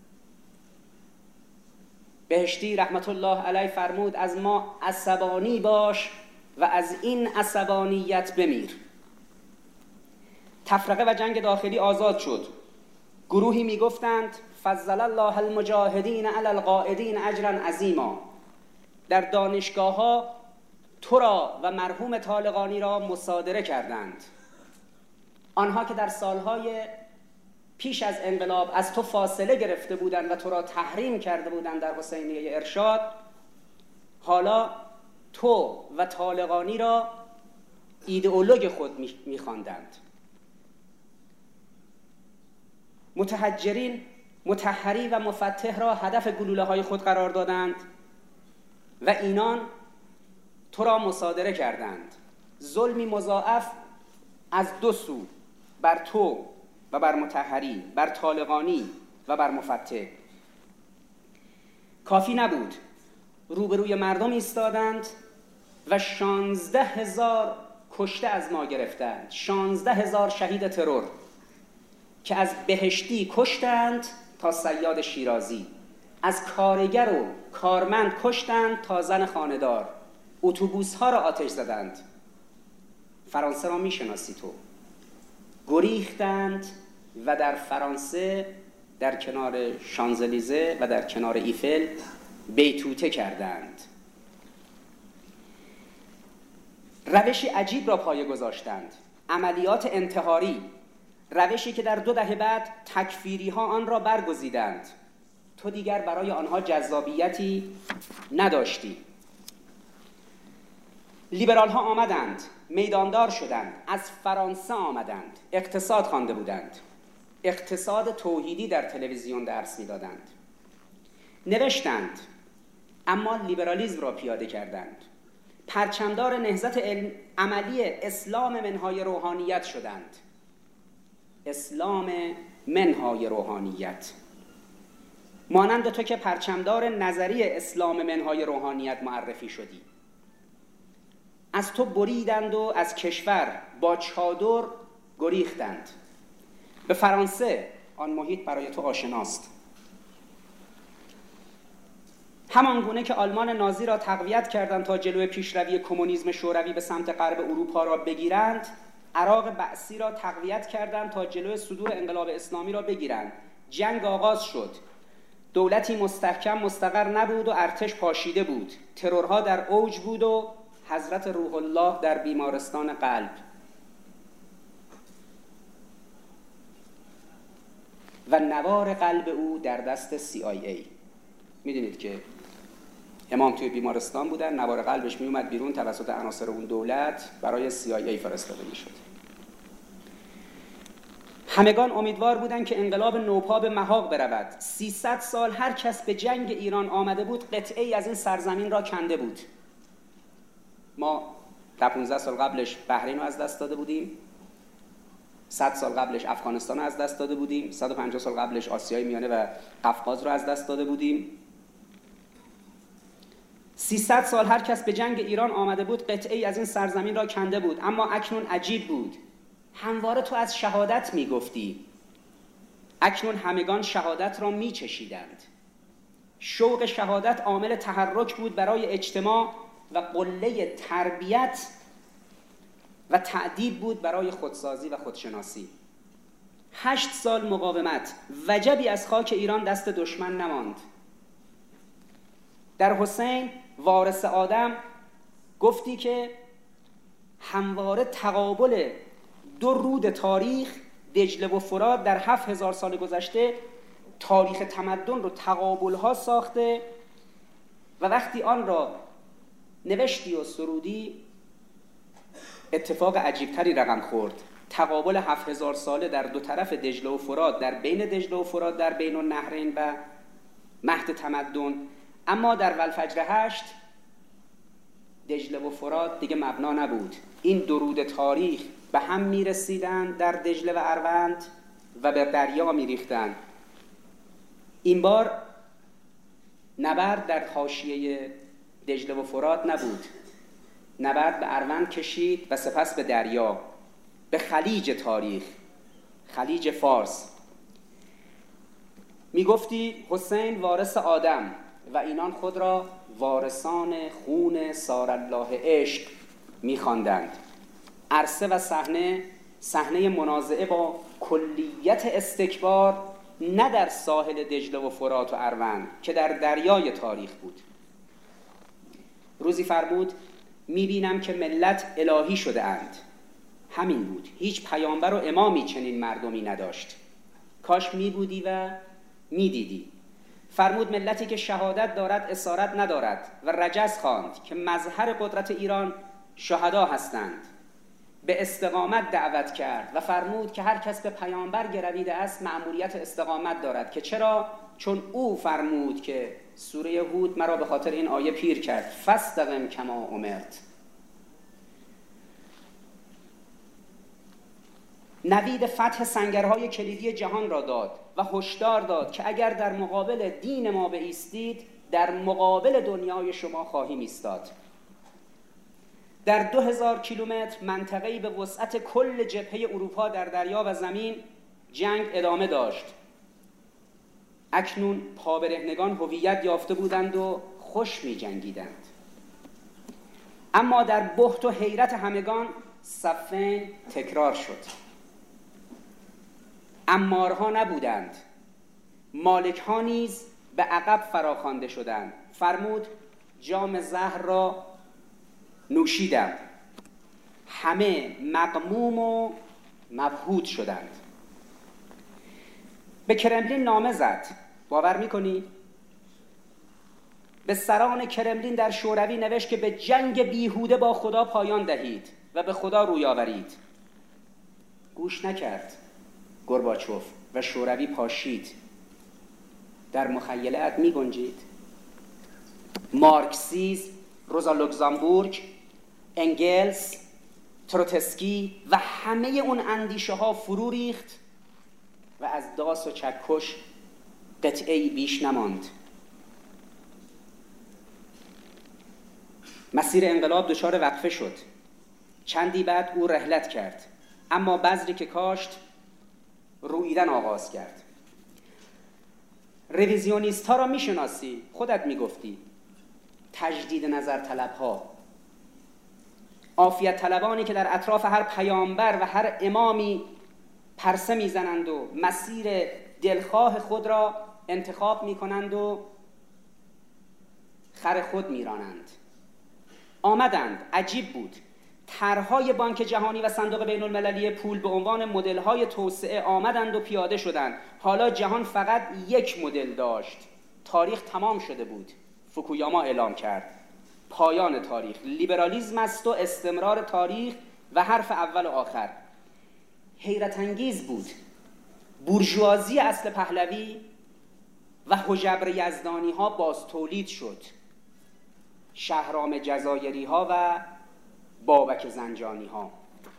بهشتی رحمت الله علیه فرمود از ما عصبانی باش و از این عصبانیت بمیر. تفرقه و جنگ داخلی آزاد شد. گروهی میگفتند فضل الله المجاهدین علی القاعدین اجرا عظیما. در دانشگاه‌ها تو را و مرحوم طالقانی را مصادره کردند. آنها که در سالهای پیش از انقلاب از تو فاصله گرفته بودند و تو را تحریم کرده بودند در حسینیه ارشاد، حالا تو و طالقانی را ایدئولوگ خود می‌خواندند. متحجرین مطهری و مفتح را هدف گلوله های خود قرار دادند و اینان تو را مصادره کردند. ظلمی مضاعف از دو سو، بر تو و بر مطهری، بر طالقانی و بر مفتح. کافی نبود، روبروی مردم ایستادند و 16,000 کشته از ما گرفتند، 16,000 شهید ترور که از بهشتی کشتند تا صیاد شیرازی، از کارگر و کارمند کشتند تا زن خانه‌دار، اتوبوس ها را آتش زدند. فرانسه را میشناسی تو. گریختند و در فرانسه در کنار شانزلیزه و در کنار ایفل بیتوته کردند. روشی عجیب را پایه گذاشتند، عملیات انتحاری، روشی که در 2 دهه بعد تکفیری ها آن را برگزیدند. تو دیگر برای آنها جذابیتی نداشتی. لیبرال ها آمدند، میداندار شدند، از فرانسه آمدند، اقتصاد خوانده بودند، اقتصاد توحیدی در تلویزیون درس میدادند، نوشتند اما لیبرالیسم را پیاده کردند، پرچمدار نهضت عملی اسلام منهای روحانیت شدند. اسلام منهای روحانیت، مانند تو که پرچمدار نظری اسلام منهای روحانیت معرفی شدی. از تو بریدند و از کشور با چادر گریختند. به فرانسه، آن محیط برای تو آشناست. همان گونه که آلمان نازی را تقویت کردند تا جلوی پیشروی کمونیسم شوروی به سمت غرب اروپا را بگیرند، عراق بعثی را تقویت کردند تا جلوی صدور انقلاب اسلامی را بگیرند. جنگ آغاز شد. دولتی مستحکم مستقر نبود و ارتش پاشیده بود. ترورها در اوج بود و حضرت روح الله در بیمارستان قلب. و نوار قلب او در دست CIA. میدونید که امام توی بیمارستان بودن، نوار قلبش میومد بیرون، توسط عناصر اون دولت برای CIA فرستاده میشد. همگان امیدوار بودند که انقلاب نوپا به محاق برود. 300 سال هر کس به جنگ ایران آمده بود قطعه‌ای از این سرزمین را کنده بود. ما تا 15 سال قبلش بحرین رو از دست داده بودیم، 100 سال قبلش افغانستان رو از دست داده بودیم، 150 سال قبلش آسیای میانه و قفقاز رو از دست داده بودیم. 300 سال هر کس به جنگ ایران آمده بود قطعه‌ای از این سرزمین را کنده بود. اما اکنون عجیب بود، همواره تو از شهادت میگفتی، اکنون همگان شهادت را میچشیدند. شوق شهادت عامل تحرک بود برای اجتماع و قله تربیت و تأدیب بود برای خودسازی و خودشناسی. 8 سال مقاومت، وجبی از خاک ایران دست دشمن نماند. در حسین وارث آدم گفتی که همواره تقابل 2 رود تاریخ، دجله و فرات، در 7000 سال گذشته تاریخ تمدن رو تقابل‌ها ساخته و وقتی آن را نوشتی و سرودی اتفاق عجیبتری رقم خورد. تقابل 7000 ساله در 2 طرف دجله و فرات، در بین دجله و فرات، در بین النهرین و مهد تمدن. اما در والفجر 8 دجله و فرات دیگه مبنا نبود. این 2 رود تاریخ به هم میرسیدند در دجله و اروند و به دریا میریختند. این بار نبرد در حاشیه دجله و فرات نبود، نبرد به اروند کشید و سپس به دریا، به خلیج تاریخ، خلیج فارس. میگفتی حسین وارث آدم و اینان خود را وارثان خون سارالله عشق میخواندند. عرصه و صحنه منازعه با کلیت استکبار نه در ساحل دجله و فرات و اروند که در دریای تاریخ بود. روزی فرمود میبینم که ملت الهی شده اند. همین بود، هیچ پیامبر و امامی چنین مردمی نداشت. کاش میبودی و میدیدی. فرمود ملتی که شهادت دارد اسارت ندارد و رجز خواند که مظهر قدرت ایران شهدا هستند. به استقامت دعوت کرد و فرمود که هر کس به پیامبر گرویده است مأموریت استقامت دارد. که چرا؟ چون او فرمود که سوره هود مرا به خاطر این آیه پیر کرد، فاستقم کما امرت. نوید فتح سنگرهای کلیدی جهان را داد و هشدار داد که اگر در مقابل دین ما بایستید، در مقابل دنیای شما خواهیم ایستاد. در 2000 کیلومتر منطقه‌ای به وسعت کل جبهه اروپا در دریا و زمین جنگ ادامه داشت. اکنون پابرهنگان هویت یافته بودند و خوش می جنگیدند. اما در بهت و حیرت همگان صفین تکرار شد. امارها نبودند، مالکها نیز به عقب فراخوانده شدند. فرمود جام زهر را نوشیدم، همه مغموم و مبهوت شدند. به کرملین نامه زد. باور میکنی؟ به سران کرملین در شوروی نوشت که به جنگ بیهوده با خدا پایان دهید و به خدا روی آورید. گوش نکرد گورباچوف و شوروی پاشید. در مخیله‌ات می گنجید؟ مارکسیسم، روزا لوکزامبورگ، انگلس، تروتسکی و همه اون اندیشه ها فرو ریخت و از داس و چکش قطعه‌ای بیش نماند. مسیر انقلاب دچار وقفه شد. چندی بعد او رحلت کرد، اما بذری که کاشت رویدن آغاز کرد. رویزیونیست ها را میشناسی؟ خودت میگفتی. تجدید نظر طلب ها، عافیت طلبانی که در اطراف هر پیامبر و هر امامی پرسه میزنند و مسیر دلخواه خود را انتخاب میکنند و خر خود میرانند. آمدند، عجیب بود. طرحهای بانک جهانی و صندوق بین المللی پول به عنوان مدل‌های توسعه آمدند و پیاده شدند. حالا جهان فقط یک مدل داشت. تاریخ تمام شده بود. فوکویاما اعلام کرد پایان تاریخ. لیبرالیسم است و استمرار تاریخ و حرف اول و آخر. حیرت انگیز بود. بورژوازی اصل پهلوی و هژبر یزدانی ها باز تولید شد. شهرام جزایری ها و بابک زنجانی ها.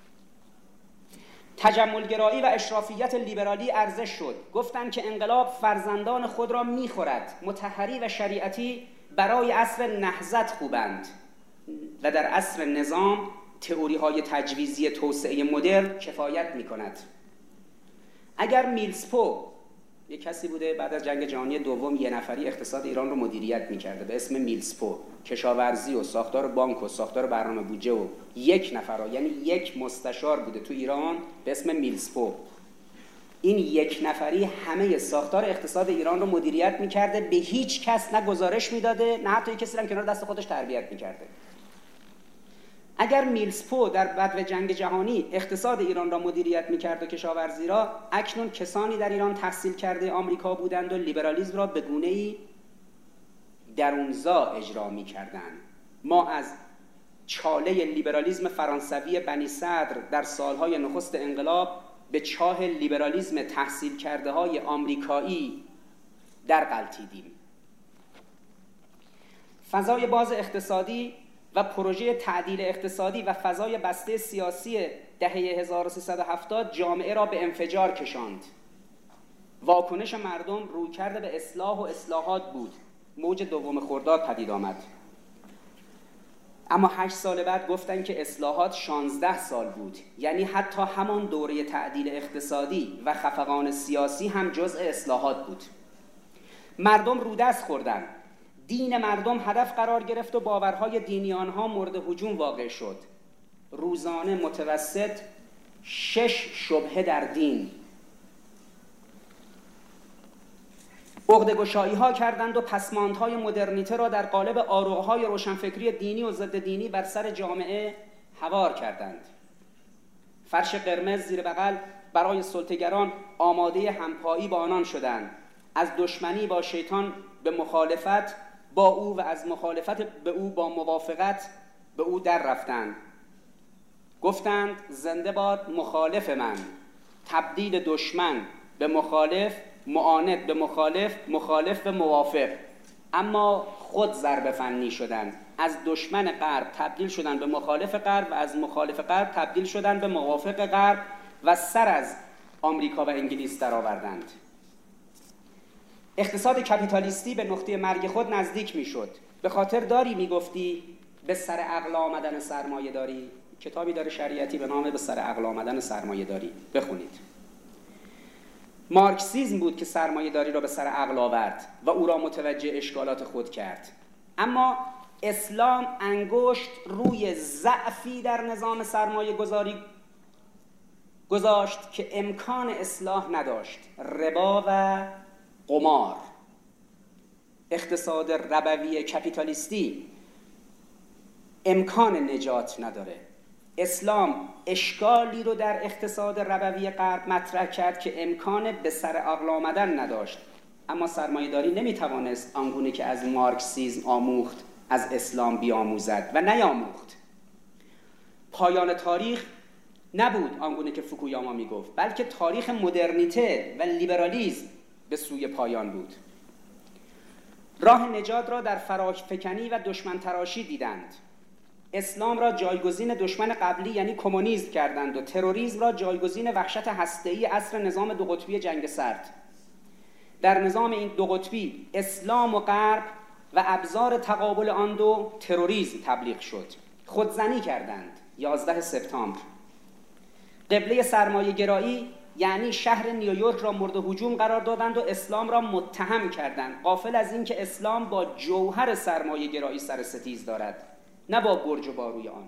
تجملگرایی و اشرافیت لیبرالی ارزش شد. گفتند که انقلاب فرزندان خود را میخورد. مطهری و شریعتی برای عصر نهضت خوبند و در عصر نظام تئوری های تجویزی توسعه مدرن کفایت میکند. اگر میلزپو، یک کسی بوده بعد از جنگ جهانی دوم یه نفری اقتصاد ایران رو مدیریت میکرده به اسم میلزپو، کشاورزی و ساختار بانک و ساختار برنامه بودجه و یک نفر، یعنی یک مستشار بوده تو ایران به اسم میلزپو. این یک نفری همه ساختار اقتصاد ایران رو مدیریت میکرده، به هیچ کس نه گزارش میداده نه حتی کسی هم کنار دست خودش تربیت میکرده. اگر میلزپو در بدو جنگ جهانی اقتصاد ایران را مدیریت میکرد و کشاورزی را، اکنون کسانی در ایران تحصیل کرده آمریکا بودند و لیبرالیسم را به گونه‌ای درونزا اجرا میکردند. ما از چاله لیبرالیسم فرانسوی بنی صدر در سالهای نخست انقلاب به چاه لیبرالیسم تحصیل کرده های آمریکایی در غلطیدیم. فضای باز اقتصادی و پروژه تعدیل اقتصادی و فضای بسته سیاسی دهه 1370 جامعه را به انفجار کشاند. واکنش مردم رویکرد به اصلاح و اصلاحات بود. موج دوم خرداد پدید آمد. اما 8 سال بعد گفتن که اصلاحات 16 سال بود. یعنی حتی همان دوره تعدیل اقتصادی و خفقان سیاسی هم جزء اصلاحات بود. مردم رودست خوردن. دین مردم هدف قرار گرفت و باورهای دینی آنها مورد هجوم واقع شد. روزانه متوسط 6 شبهه در دین. عقده‌گشایی ها کردند و پسماندهای مدرنیته را در قالب آروغهای روشنفکری دینی و ضد دینی بر سر جامعه هوار کردند. فرش قرمز زیر بغل برای سلطه‌گران آماده همپایی با آنان شدند. از دشمنی با شیطان به مخالفت با او و از مخالفت به او با موافقت به او در رفتند. گفتند زنده باد مخالف من، تبدیل دشمن به مخالف، معاند به مخالف، مخالف به موافق. اما خود ضرب فنی شدند، از دشمن غرب تبدیل شدند به مخالف غرب و از مخالف غرب تبدیل شدند به موافق غرب و سر از آمریکا و انگلیس درآوردند. اقتصاد کپیتالیستی به نقطه مرگ خود نزدیک میشد. به خاطر داری میگفتی به سر عقل آمدن سرمایه داری؟ کتابی داره شریعتی به نام به سر عقل آمدن سرمایه داری، بخونید. مارکسیسم بود که سرمایه داری را به سر عقل آورد و او را متوجه اشکالات خود کرد. اما اسلام انگشت روی ضعفی در نظام سرمایه گذاری گذاشت که امکان اصلاح نداشت: ربا و قمار. اقتصاد ربوی کپیتالیستی امکان نجات نداره. اسلام اشکالی رو در اقتصاد ربوی غرب مطرح کرد که امکان به سر عقل آمدن نداشت. اما سرمایه‌داری نمیتوانست آنگونه که از مارکسیسم آموخت از اسلام بیاموزد و نیاموخت. پایان تاریخ نبود آنگونه که فوکویاما میگفت، بلکه تاریخ مدرنیته و لیبرالیسم به سوی پایان بود. راه نجات را در فراکفکنی و دشمن تراشی دیدند. اسلام را جایگزین دشمن قبلی یعنی کمونیسم کردند و تروریسم را جایگزین وحشت هسته‌ای عصر نظام دو قطبی جنگ سرد. در نظام این دو قطبی اسلام و غرب و ابزار تقابل آن دو تروریسم تبلیغ شد. خودزنی کردند. 11 سپتامبر. قبله سرمایه گرایی یعنی شهر نیویورک را مورد هجوم قرار دادند و اسلام را متهم کردند، غافل از این که اسلام با جوهر سرمایه گرایی سر ستیز دارد، نه با برج و باروی آن.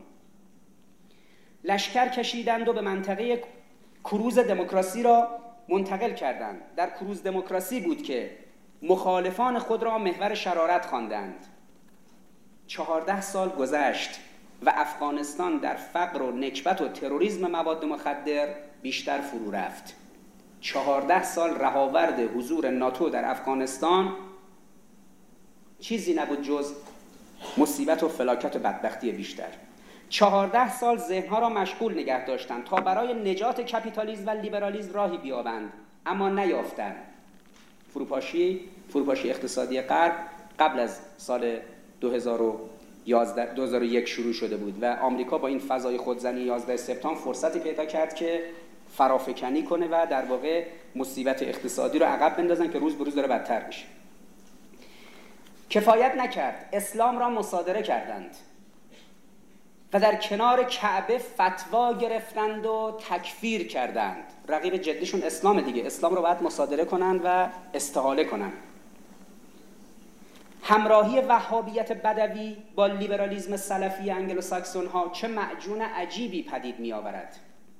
لشکر کشیدند و به منطقه کروز دموکراسی را منتقل کردند. در کروز دموکراسی بود که مخالفان خود را محور شرارت خواندند. 14 سال گذشت و افغانستان در فقر و نکبت و تروریسم مواد مخدر بیشتر فرو رفت. 14 سال رهاورد حضور ناتو در افغانستان چیزی نبود جز مصیبت و فلاکت و بدبختی بیشتر. 14 سال ذهنها را مشغول نگه داشتند تا برای نجات کپیتالیسم و لیبرالیسم راهی بیابند، اما نیافتند. فروپاشی اقتصادی غرب قبل از سال 2001 شروع شده بود و آمریکا با این فضای خودزنی 11 سپتامبر فرصتی پیدا کرد که فرافکنی کنه و در واقع مصیبت اقتصادی رو عقب بندازن که روز به روز داره بدتر میشه. کفایت نکرد، اسلام را مصادره کردند و در کنار کعبه فتوا گرفتند و تکفیر کردند. رقیب جدیشون اسلام دیگه، اسلام رو باید مصادره کنند و استحاله کنند. همراهی وهابیت بدوی با لیبرالیسم سلفی انگلوساکسون ها چه معجون عجیبی پدید می آورد.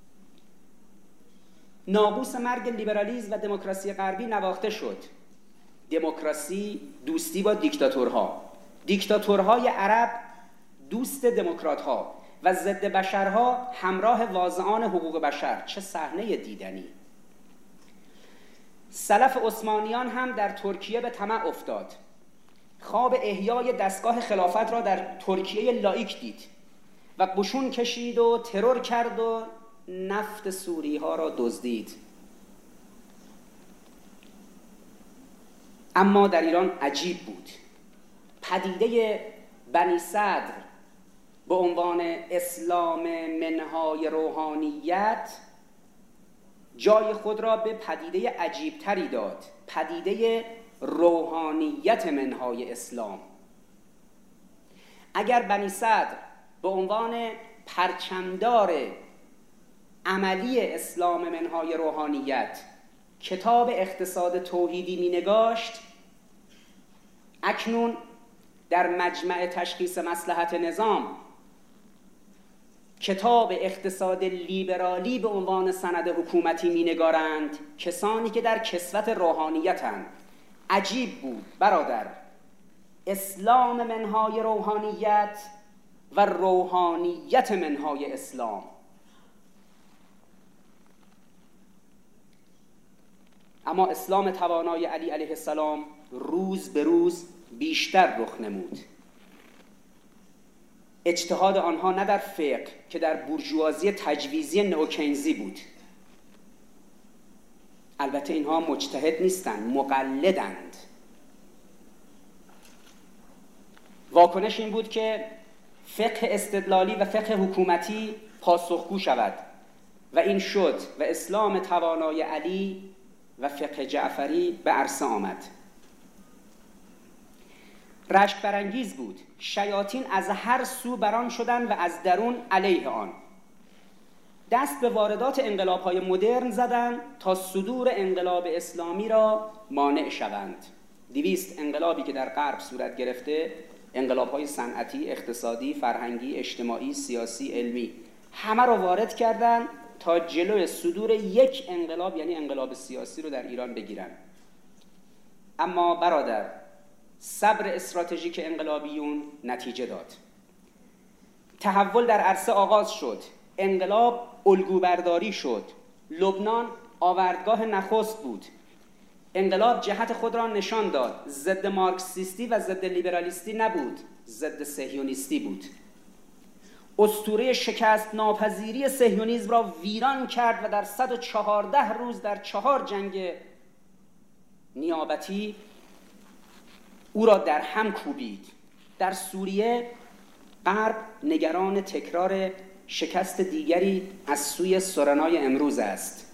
ناقوس مرگ لیبرالیسم و دموکراسی غربی نواخته شد. دموکراسی دوستی با دیکتاتورها، دیکتاتورهای عرب دوست دموکرات‌ها و ضد بشرها همراه واضعان حقوق بشر. چه صحنه دیدنی! سلف عثمانیان هم در ترکیه به طمع افتاد. خواب احیای دستگاه خلافت را در ترکیه لایک دید و قشون کشید و ترور کرد و نفت سوری ها را دزدید. اما در ایران عجیب بود. پدیده بنی صدر به عنوان اسلام منهای روحانیت جای خود را به پدیده عجیب تری داد: پدیده روحانیت منهای اسلام. اگر بنی صدر به عنوان پرچمدار عملی اسلام منهای روحانیت کتاب اقتصاد توحیدی می نگاشت، اکنون در مجمع تشخیص مصلحت نظام کتاب اقتصاد لیبرالی به عنوان سند حکومتی می نگارند کسانی که در کسوت روحانیتند. عجیب بود برادر، اسلام منهای روحانیت و روحانیت منهای اسلام. اما اسلام توانای علی علیه السلام روز به روز بیشتر رخ نمود. اجتهاد آنها نه در فقه که در بورژوازی تجویزی نئوکینزی بود. البته اینها مجتهد نیستند، مقلدند. واکنش این بود که فقه استدلالی و فقه حکومتی پاسخگو شود و این شد و اسلام توانای علی و فقه جعفری به عرصه آمد. رشک برانگیز بود. شیاطین از هر سو بران شدند و از درون علیه آن. دست به واردات انقلاب‌های مدرن زدند تا صدور انقلاب اسلامی را مانع شوند. 200 انقلابی که در غرب صورت گرفته، انقلاب‌های صنعتی، اقتصادی، فرهنگی، اجتماعی، سیاسی، علمی، همه را وارد کردند تا جلوی صدور یک انقلاب، یعنی انقلاب سیاسی، رو در ایران بگیرن. اما برادر، صبر استراتژیک انقلابیون نتیجه داد. تحول در عرصه آغاز شد. انقلاب الگوبرداری شد. لبنان آوردگاه نخست بود. انقلاب جهت خود را نشان داد. ضد مارکسیستی و ضد لیبرالیستی نبود، ضد صهیونیستی بود. اسطوره شکست ناپذیری صهیونیسم را ویران کرد و در 114 روز در 4 جنگ نیابتی او را در هم کوبید. در سوریه غرب نگران تکرار شکست دیگری از سوی سورنای امروز است.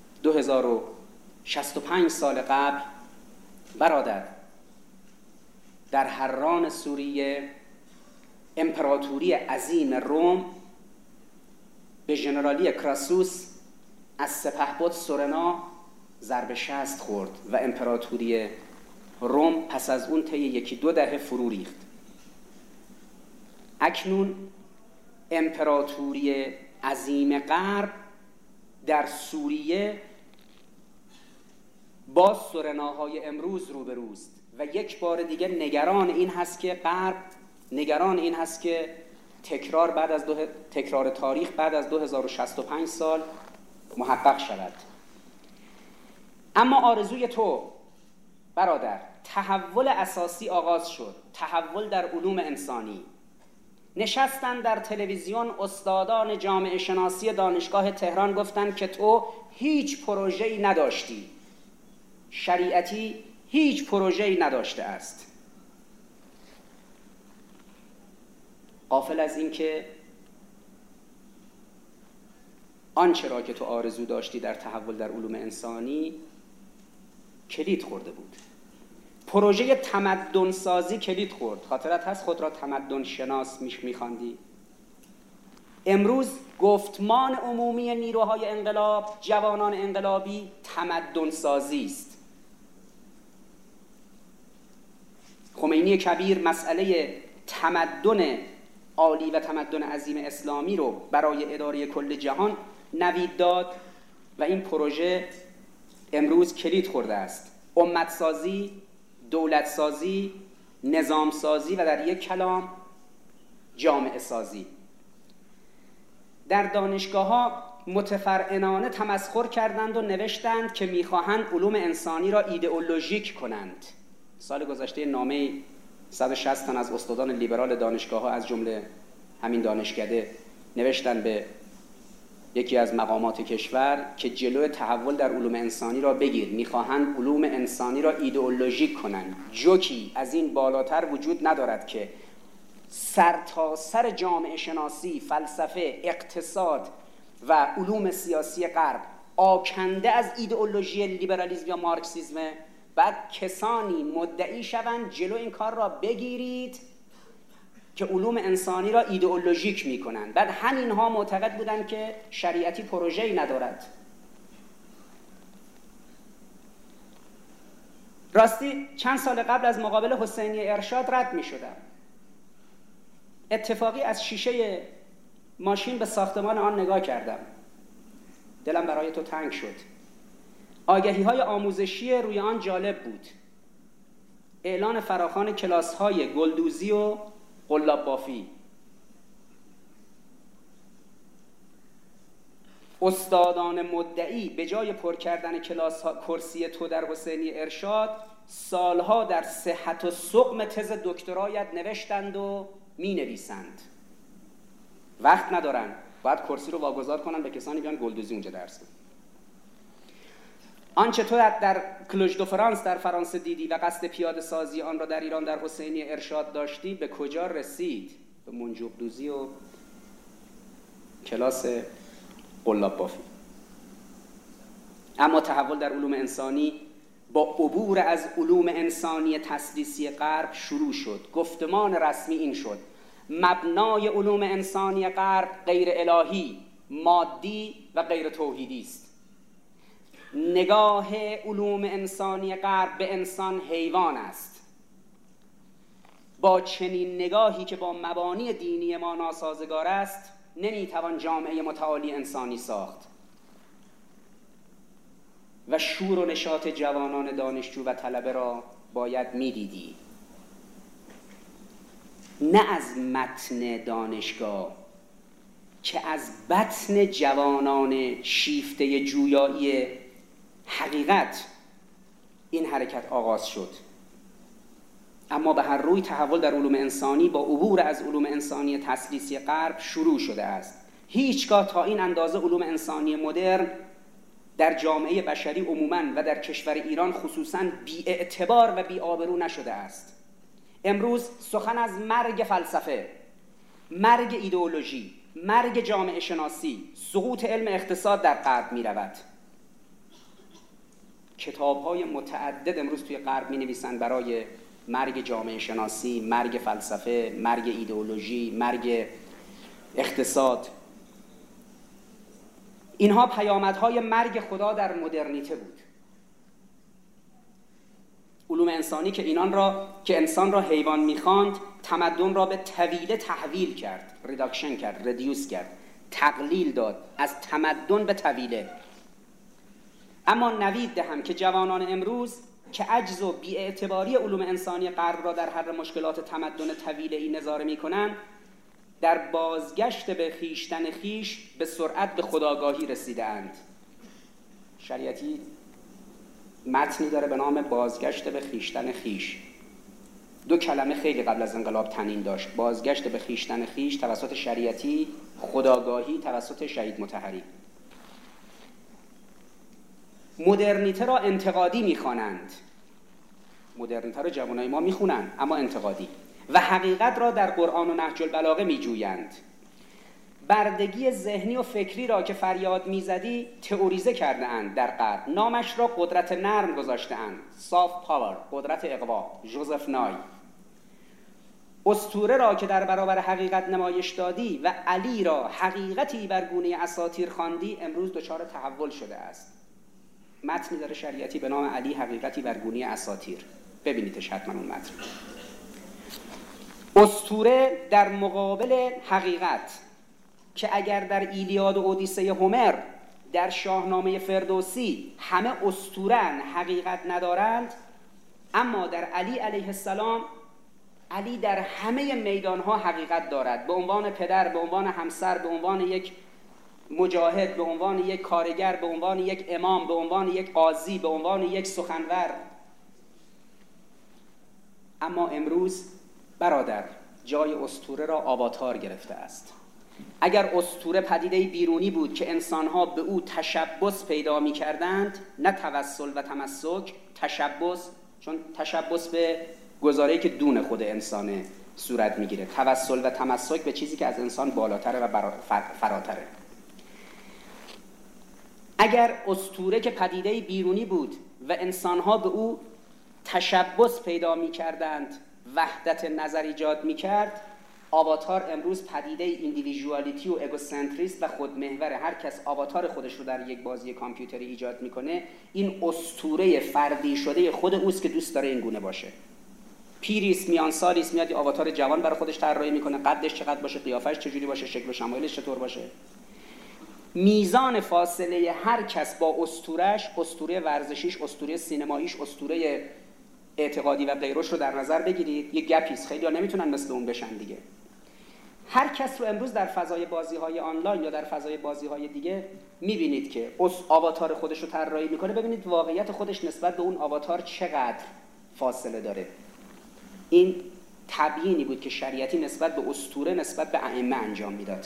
2065 سال قبل برادر، در حران سوریه امپراتوری عظیم روم به ژنرالی کراسوس از سپهبد سورنا ضرب شست خورد و امپراتوری روم پس از اون طی 1-2 دهه فرو ریخت. اکنون امپراتوری عظیم غرب در سوریه با سورناهای امروز روبروست و یک بار دیگه نگران این هست که غرب نگران این هست که تکرار تاریخ بعد از 2065 سال محقق شود. اما آرزوی تو برادر، تحول اساسی آغاز شد، تحول در علوم انسانی. نشستن در تلویزیون استادان جامعه شناسی دانشگاه تهران گفتن که تو هیچ پروژه‌ای نداشتی، شریعتی هیچ پروژه‌ای نداشته است. غافل از این که آنچه را که تو آرزو داشتی در تحول در علوم انسانی کلید خورده بود. پروژه تمدن سازی کلید خورد. خاطرت هست خود را تمدن شناس میخواندی؟ امروز گفتمان عمومی نیروهای انقلاب، جوانان انقلابی، تمدن سازی است. خمینی کبیر مسئله تمدن عالی و تمدن عظیم اسلامی رو برای اداره کل جهان نوید داد و این پروژه امروز کلید خورده است. امت سازی، دولت سازی، نظام سازی و در یک کلام جامعه سازی. در دانشگاه‌ها متفرعنانه تمسخر کردند و نوشتند که می‌خواهند علوم انسانی را ایدئولوژیک کنند. سال گذشته نامه 160 تن از استادان لیبرال دانشگاه‌ها از جمله همین دانشکده نوشتن به یکی از مقامات کشور که جلوی تحول در علوم انسانی را بگیر. می‌خواهند علوم انسانی را ایدئولوژیک کنند. جوکی از این بالاتر وجود ندارد که سر جامعه شناسی، فلسفه، اقتصاد و علوم سیاسی غرب آکنده از ایدئولوژی لیبرالیسم یا مارکسیسم، بعد کسانی مدعی شوند جلو این کار را بگیرید که علوم انسانی را ایدئولوژیک میکنند. بعد همینها معتقد بودند که شریعتی پروژه‌ای ندارد. راستی چند سال قبل از مقابل حسینی ارشاد رد میشدم. اتفاقی از شیشه ماشین به ساختمان آن نگاه کردم. دلم برای تو تنگ شد. آگهی‌های آموزشی روی آن جالب بود. اعلان فراخوان کلاس‌های گلدوزی و قلاب بافی. استادان مدعی به جای پر کردن کرسی تو در حسینی ارشاد سالها در صحت و سقم تز دکترایت نوشتند و می نویسند. وقت ندارن، باید کرسی رو واگذار کنن به کسانی بیان گلدوزی اونجا درس بدن. آنچه تو در کلوژ دو فرانس در فرانسه دیدی و قصد پیاده سازی آن را در ایران در حسینیه ارشاد داشتی، به کجا رسید؟ به منجوق دوزی و کلاس قلاب بافی. اما تحول در علوم انسانی با عبور از علوم انسانی تسلیسی غرب شروع شد. گفتمان رسمی این شد: مبنای علوم انسانی غرب غیر الهی، مادی و غیر توحیدی است. نگاه علوم انسانی غرب به انسان حیوان است. با چنین نگاهی که با مبانی دینی ما ناسازگار است، نمیتوان جامعه متعالی انسانی ساخت و شور و نشاط جوانان دانشجو و طلبه را باید میدیدی، نه از متن دانشگاه که از بطن جوانان شیفته جویایی حقیقت این حرکت آغاز شد. اما به هر روی تحول در علوم انسانی با عبور از علوم انسانی تسلیسی غرب شروع شده است. هیچگاه تا این اندازه علوم انسانی مدرن در جامعه بشری عموماً و در کشور ایران خصوصاً بی‌اعتبار و بی‌آبرو نشده است. امروز سخن از مرگ فلسفه، مرگ ایدئولوژی، مرگ جامعه شناسی، سقوط علم اقتصاد در غرب می رود. کتاب‌های متعدد امروز توی غرب می‌نویسند برای مرگ جامعه شناسی، مرگ فلسفه، مرگ ایدئولوژی، مرگ اقتصاد. اینها پیامدهای مرگ خدا در مدرنیته بود. علوم انسانی که انسان را حیوان می‌خواند، تمدن را به طویله تحویل کرد، ریداکشن کرد، ردیوس کرد، تقلیل داد از تمدن به طویله. اما نوید دهم که جوانان امروز که عجز و بی‌اعتباری علوم انسانی غرب را در حل مشکلات تمدن طویله‌ای نظاره می‌کنند، در بازگشت به خویشتن خویش به سرعت به خودآگاهی رسیده‌اند. شریعتی متنی داره به نام بازگشت به خویشتن خویش. 2 کلمه خیلی قبل از انقلاب طنین داشت: بازگشت به خویشتن خویش توسط شریعتی، خودآگاهی توسط شهید مطهری. مدرنیته را انتقادی می‌خوانند. مدرنیته را جوانای ما می‌خونند اما انتقادی، و حقیقت را در قرآن و نهج البلاغه می‌جویند. بردگی ذهنی و فکری را که فریاد می‌زدی تئوریزه کرده‌اند در غرب. نامش را قدرت نرم گذاشته‌اند، سافت پاور، قدرت اقوا، ژوزف نای. اسطوره را که در برابر حقیقت نمایش دادی و علی را حقیقتی بر گونه اساطیر خواندی، امروز دچار تحول شده است. متنی داره شریعتی به نام علی حقیقتی بر گونه اساطیر، ببینیدش حتما اون متن. اسطوره در مقابل حقیقت که اگر در ایلیاد و اودیسه هومر، در شاهنامه فردوسی همه اسطوره‌اند، حقیقت ندارند، اما در علی علیه السلام، علی در همه میدانها حقیقت دارد. به عنوان پدر، به عنوان همسر، به عنوان یک مجاهد، به عنوان یک کارگر، به عنوان یک امام، به عنوان یک قاضی، به عنوان یک سخنور. اما امروز برادر جای اسطوره را آواتار گرفته است. اگر اسطوره پدیده بیرونی بود که انسانها به او تشبث پیدا می کردند، نه توسل و تمسک، تشبث، چون تشبث به گزاره‌ای که دون خود انسانه صورت می گیره، توسل و تمسک به چیزی که از انسان بالاتره و فراتره. اگر اسطوره که پدیده بیرونی بود و انسانها به او تشبث پیدا می کردند، وحدت نظر ایجاد می کرد، آواتار امروز پدیده ایندیویژوالیتی و اگوسنتریست و خودمحور. هر کس آواتار خودش رو در یک بازی کامپیوتری ایجاد میکنه، این اسطوره فردی شده خود اوست که دوست داره این گونه باشه. پیریست، میان سالیست، میاد آواتار جوان برای خودش طراحی میکنه، قدش چقدر باشه، قیافش چجوری باشه، شکل و شمایلش چطور باشه. میزان فاصله هر کس با اسطوره‌اش، اسطوره ورزشیش، اسطوره سینماییش، اسطوره اعتقادی و غیرش رو در نظر بگیرید، یه گپیست. خیلی‌ها نمیتونن مثل اون بشن دیگه. هر کس رو امروز در فضای بازی‌های آنلاین یا در فضای بازی‌های دیگه می‌بینید که آواتار خودش رو طراحی می‌کنه، ببینید واقعیت خودش نسبت به اون آواتار چقدر فاصله داره. این تبیینی بود که شریعتی نسبت به اسطوره، نسبت به ائمه انجام میداد.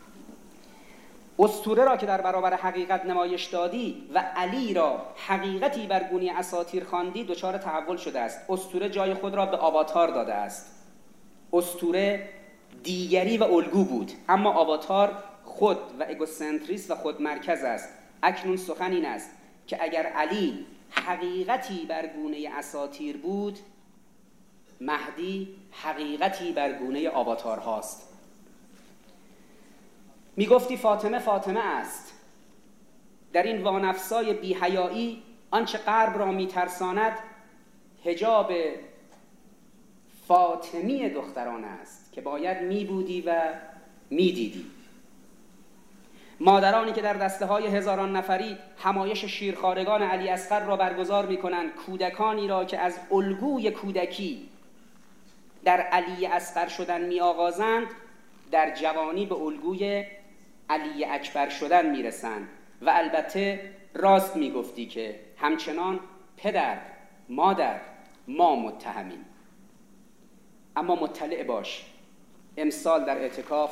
اسطوره را که در برابر حقیقت نمایش دادی و علی را حقیقتی بر گونه اساطیر خواندی، دچار تحول شده است. اسطوره جای خود را به آواتار داده است. اسطوره دیگری و الگو بود، اما آواتار خود و اگوسنتریست و خودمرکز است. اکنون سخن این است که اگر علی حقیقتی بر گونه اساطیر بود، مهدی حقیقتی بر گونه آواتار هاست. می گفتی فاطمه فاطمه است. در این وانفسای بی حیایی آنچه غرب را می ترساند حجاب فاطمی دختران است که باید می بودی و می دیدی. مادرانی که در دسته های هزاران نفری همایش شیرخوارگان علی اصغر را برگزار می کنند، کودکانی را که از الگوی کودکی در علی اصغر شدن می آغازند، در جوانی به الگوی علی اکبر شدن می رسند. و البته راست می گفتی که همچنان پدر، مادر، ما متهمیم. اما مطلع باش، امسال در اعتکاف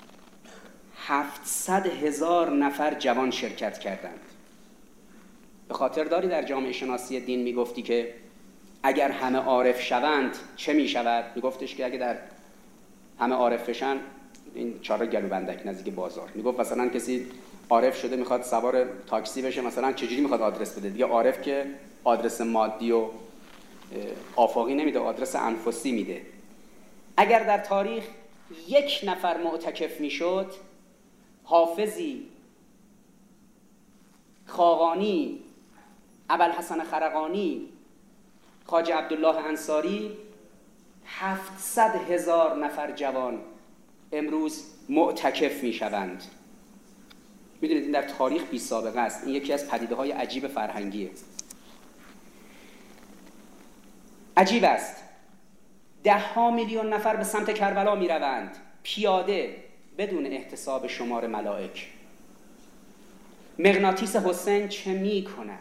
700,000 نفر جوان شرکت کردند. به خاطر داری در جامعه شناسی دین می گفتی که اگر همه عارف شوند چه می شود؟ می گفتش که اگر در همه عارف بشن، این چهار گلو بندک نزدیک بازار، می گفت مثلا کسی عارف شده میخواد سوار تاکسی بشه، مثلا چجوری میخواد آدرس بده؟ دیگه عارف که آدرس مادی و آفاقی نمیده، آدرس انفسی میده. اگر در تاریخ یک نفر معتکف میشد، حافظی، خاقانی، ابوالحسن خرقانی، خواجه عبدالله انصاری، 700,000 نفر جوان امروز معتکف میشوند. میدونید این در تاریخ بی سابقه است. این یکی از پدیده‌های عجیب فرهنگیه. عجیب است. 10 میلیون نفر به سمت کربلا میروند پیاده بدون احتساب شمار ملائک. مغناطیس حسین چه میکند؟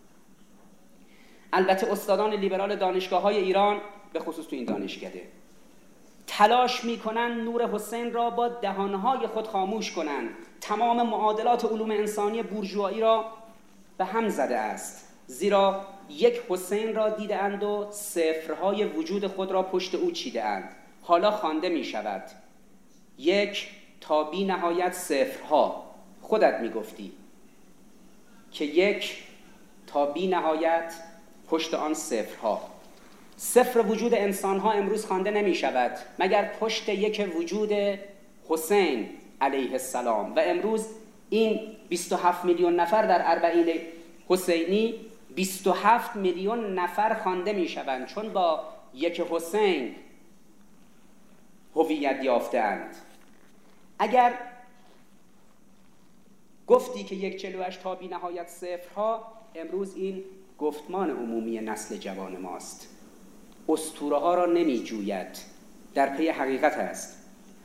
البته استادان لیبرال دانشگاه‌های ایران، به خصوص تو این دانشکده، تلاش میکنن نور حسین را با دهانهای خود خاموش کنند. تمام معادلات علوم انسانی بورژوایی را به هم زده است، زیرا یک حسین را دیده‌اند و صفرهای وجود خود را پشت او چیده‌اند. حالا خوانده می شود 1 تا بی نهایت صفرها. خودت می گفتی که 1 تا بی نهایت پشت آن صفرها. صفر وجود انسانها امروز خوانده نمی شود مگر پشت یک وجود حسین علیه السلام. و امروز این 27 میلیون نفر در اربعین حسینی 27 میلیون نفر خوانده می شوند، چون با یک حسین هویت یافته‌اند. اگر گفتی که 1.48 تا بی نهایت صفرها، امروز این گفتمان عمومی نسل جوان ماست. اسطوره ها را نمی جوید، در پی حقیقت است.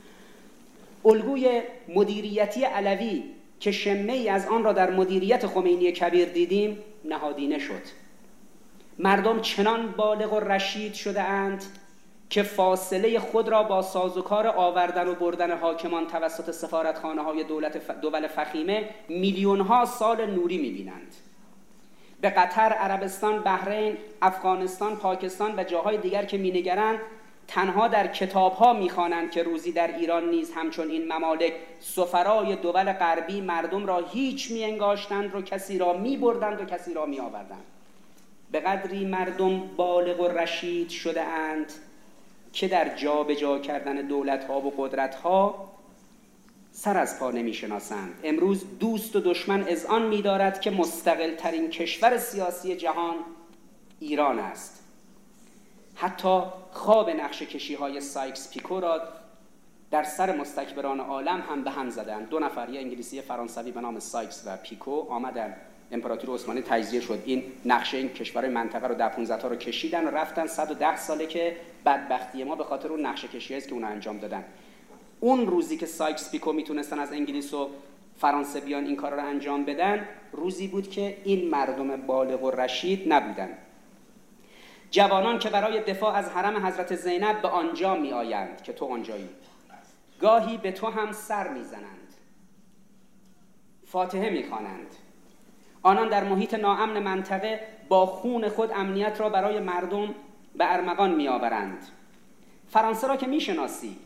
الگوی مدیریتی علوی که شمه‌ای از آن را در مدیریت خمینی کبیر دیدیم نهادینه شد. مردم چنان بالغ و رشید شده اند که فاصله خود را با سازوکار آوردن و بردن حاکمان توسط سفارتخانه‌های دول فخیمه میلیون‌ها سال نوری می‌بینند. به قطر، عربستان، بحرین، افغانستان، پاکستان و جاهای دیگر که می‌نگرند، تنها در کتاب‌ها می‌خوانند که روزی در ایران نیز همچون این ممالک سفرای دول غربی مردم را هیچ می‌انگاشتند و کسی را می‌بردند و کسی را می‌آوردند. به قدری مردم بالغ و رشید شده اند که در جابجا کردن دولت‌ها و قدرت‌ها سر از پا نمی‌شناسند. امروز دوست و دشمن اذعان می‌دارد که مستقل ترین کشور سیاسی جهان ایران است. حتی خواب نقشه کشی‌های سایکس پیکو را در سر مستکبران عالم هم به هم زدند. 2 نفر، یه انگلیسی فرانسوی به نام سایکس و پیکو، آمدن امپراتوری عثمانی تجزیه شد، این نقشه این کشورهای منطقه رو 10-15 تا رو کشیدن و رفتن. 110 ساله که بدبختی ما به خاطر اون نقشه کشی‌هایی است که اون انجام دادن. اون روزی که سایکس پیکو میتونستن از انگلیس و فرانسه بیان این کار رو انجام بدن، روزی بود که این مردم بالغ و رشید نبودن. جوانان که برای دفاع از حرم حضرت زینب به آنجا می آیند که تو آنجایی، گاهی به تو هم سر می زنند، فاتحه می خوانند. آنان در محیط ناامن منطقه با خون خود امنیت را برای مردم به ارمغان می آورند. فرانسه را که می شناسی،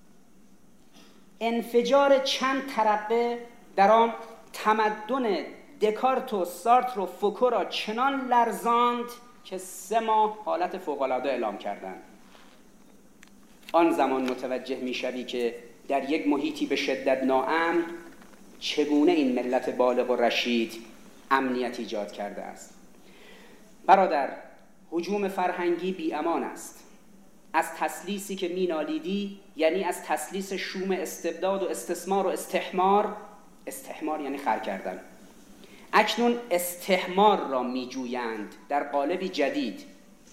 انفجار چند ترقه در آن تمدن دکارت و سارتر و فوکو را چنان لرزاند که 3 ماه حالت فوق‌العاده اعلام کردند. آن زمان متوجه می‌شوی که در یک محیطی به شدت ناامن چگونه این ملت بالغ و رشید امنیت ایجاد کرده است. برادر، هجوم فرهنگی بی امان است. از تسلیسی که مینالیدی، یعنی از تسلیس شوم استبداد و استثمار و استحمار یعنی خر کردن، اکنون استحمار را میجویند در قالبی جدید.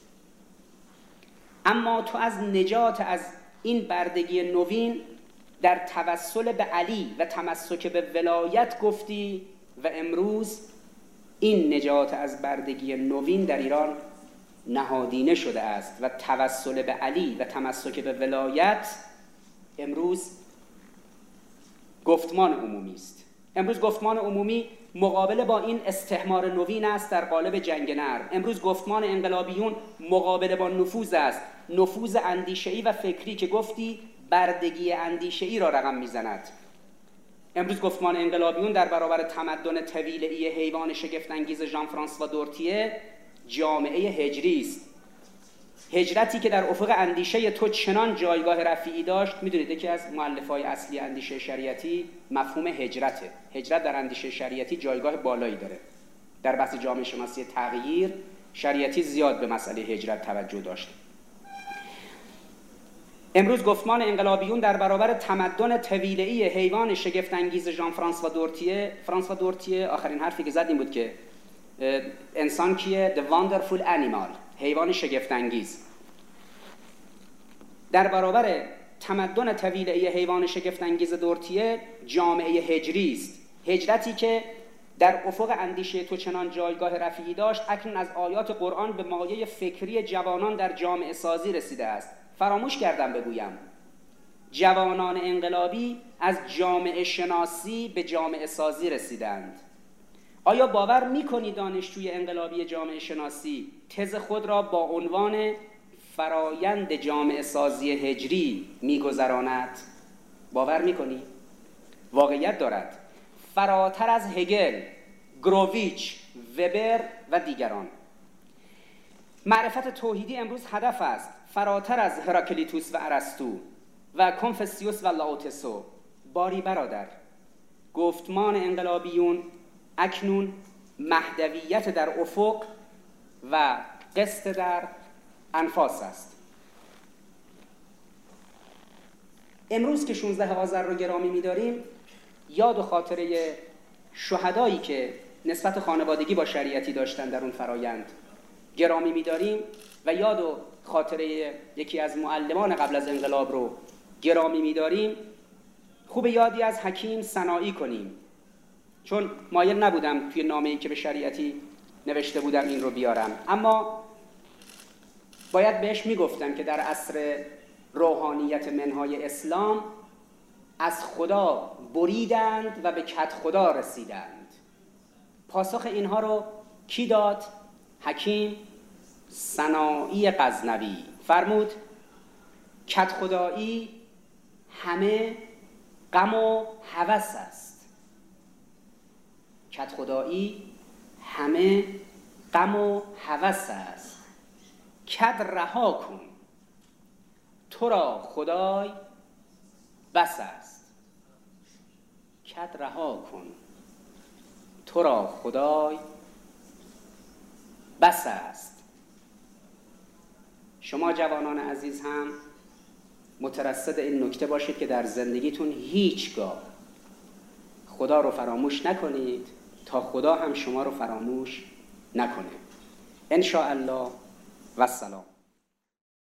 اما تو از نجات از این بردگی نوین در توسل به علی و تمسک به ولایت گفتی و امروز این نجات از بردگی نوین در ایران نهادینه شده است و توسل به علی و تمسک به ولایت امروز گفتمان عمومی است. امروز گفتمان عمومی مقابله با این استحمار نوین است در قالب جنگ نرم. امروز گفتمان انقلابیون مقابله با نفوذ است، نفوذ اندیشه‌ای و فکری که گفتی بردگی اندیشه‌ای را رقم میزند. امروز گفتمان انقلابیون در برابر تمدن طویله‌ای حیوان شگفت‌انگیز ژان فرانسوا دورتیه جامعه هجری است. هجرتی که در افق اندیشه تو چنان جایگاه رفیعی داشت. میدونید یکی از مؤلفه‌های اصلی اندیشه شریعتی مفهوم هجرته. هجرت در اندیشه شریعتی جایگاه بالایی داره. در بحث جامعه شناسی تغییر شریعتی زیاد به مسئله هجرت توجه داشت. امروز گفتمان انقلابیون در برابر تمدن طویله‌ای حیوان شگفت‌انگیز ژان فرانسوا دورتیه آخرین حرفی که زد این بود که انسان کیه؟ The wonderful animal، حیوان شگفت‌انگیز. در برابر تمدن طویله‌ای حیوان شگفت‌انگیز دورتیه جامعه هجری است. هجرتی که در افق اندیشه تو چنان جایگاه رفیعی داشت اکنون از آیات قرآن به مایه فکری جوانان در جامعه سازی رسیده است. فراموش کردم بگویم جوانان انقلابی از جامعه شناسی به جامعه سازی رسیدند. آیا باور می‌کنی دانشجوی انقلابی جامعه شناسی تز خود را با عنوان فرایند جامعه سازی هجری می‌گذراند؟ باور می‌کنی؟ واقعیت دارد. فراتر از هگل، گروویچ، وبر و دیگران. معرفت توحیدی امروز هدف است، فراتر از هراکلیتوس و ارسطو و کنفوسیوس و لاوتسو. باری برادر، گفتمان انقلابیون اکنون مهدویت در افق و قسط در انفاس است. امروز که 16 آذر رو گرامی می‌داریم، یاد و خاطره شهدایی که نسبت خانوادگی با شریعتی داشتن در اون فرایند گرامی می‌داریم و یاد و خاطره یکی از معلمان قبل از انقلاب رو گرامی می‌داریم. خوب یادی از حکیم سنایی کنیم، چون مایل نبودم توی نامه‌ای که به شریعتی نوشته بودم این رو بیارم، اما باید بهش میگفتم که در عصر روحانیت منهای اسلام از خدا بریدند و به کد خدا رسیدند. پاسخ اینها رو کی داد؟ حکیم سنایی غزنوی فرمود کد خدایی همه غم و هوس است. کد خدایی همه غم و هوس است. کد رها کن، تو را خدای بس است. کد رها کن، تو را خدای بس است. شما جوانان عزیز هم مترصد این نکته باشید که در زندگیتون هیچگاه خدا رو فراموش نکنید تا خدا هم شما رو فراموش نکنه. ان شاء الله و السلام.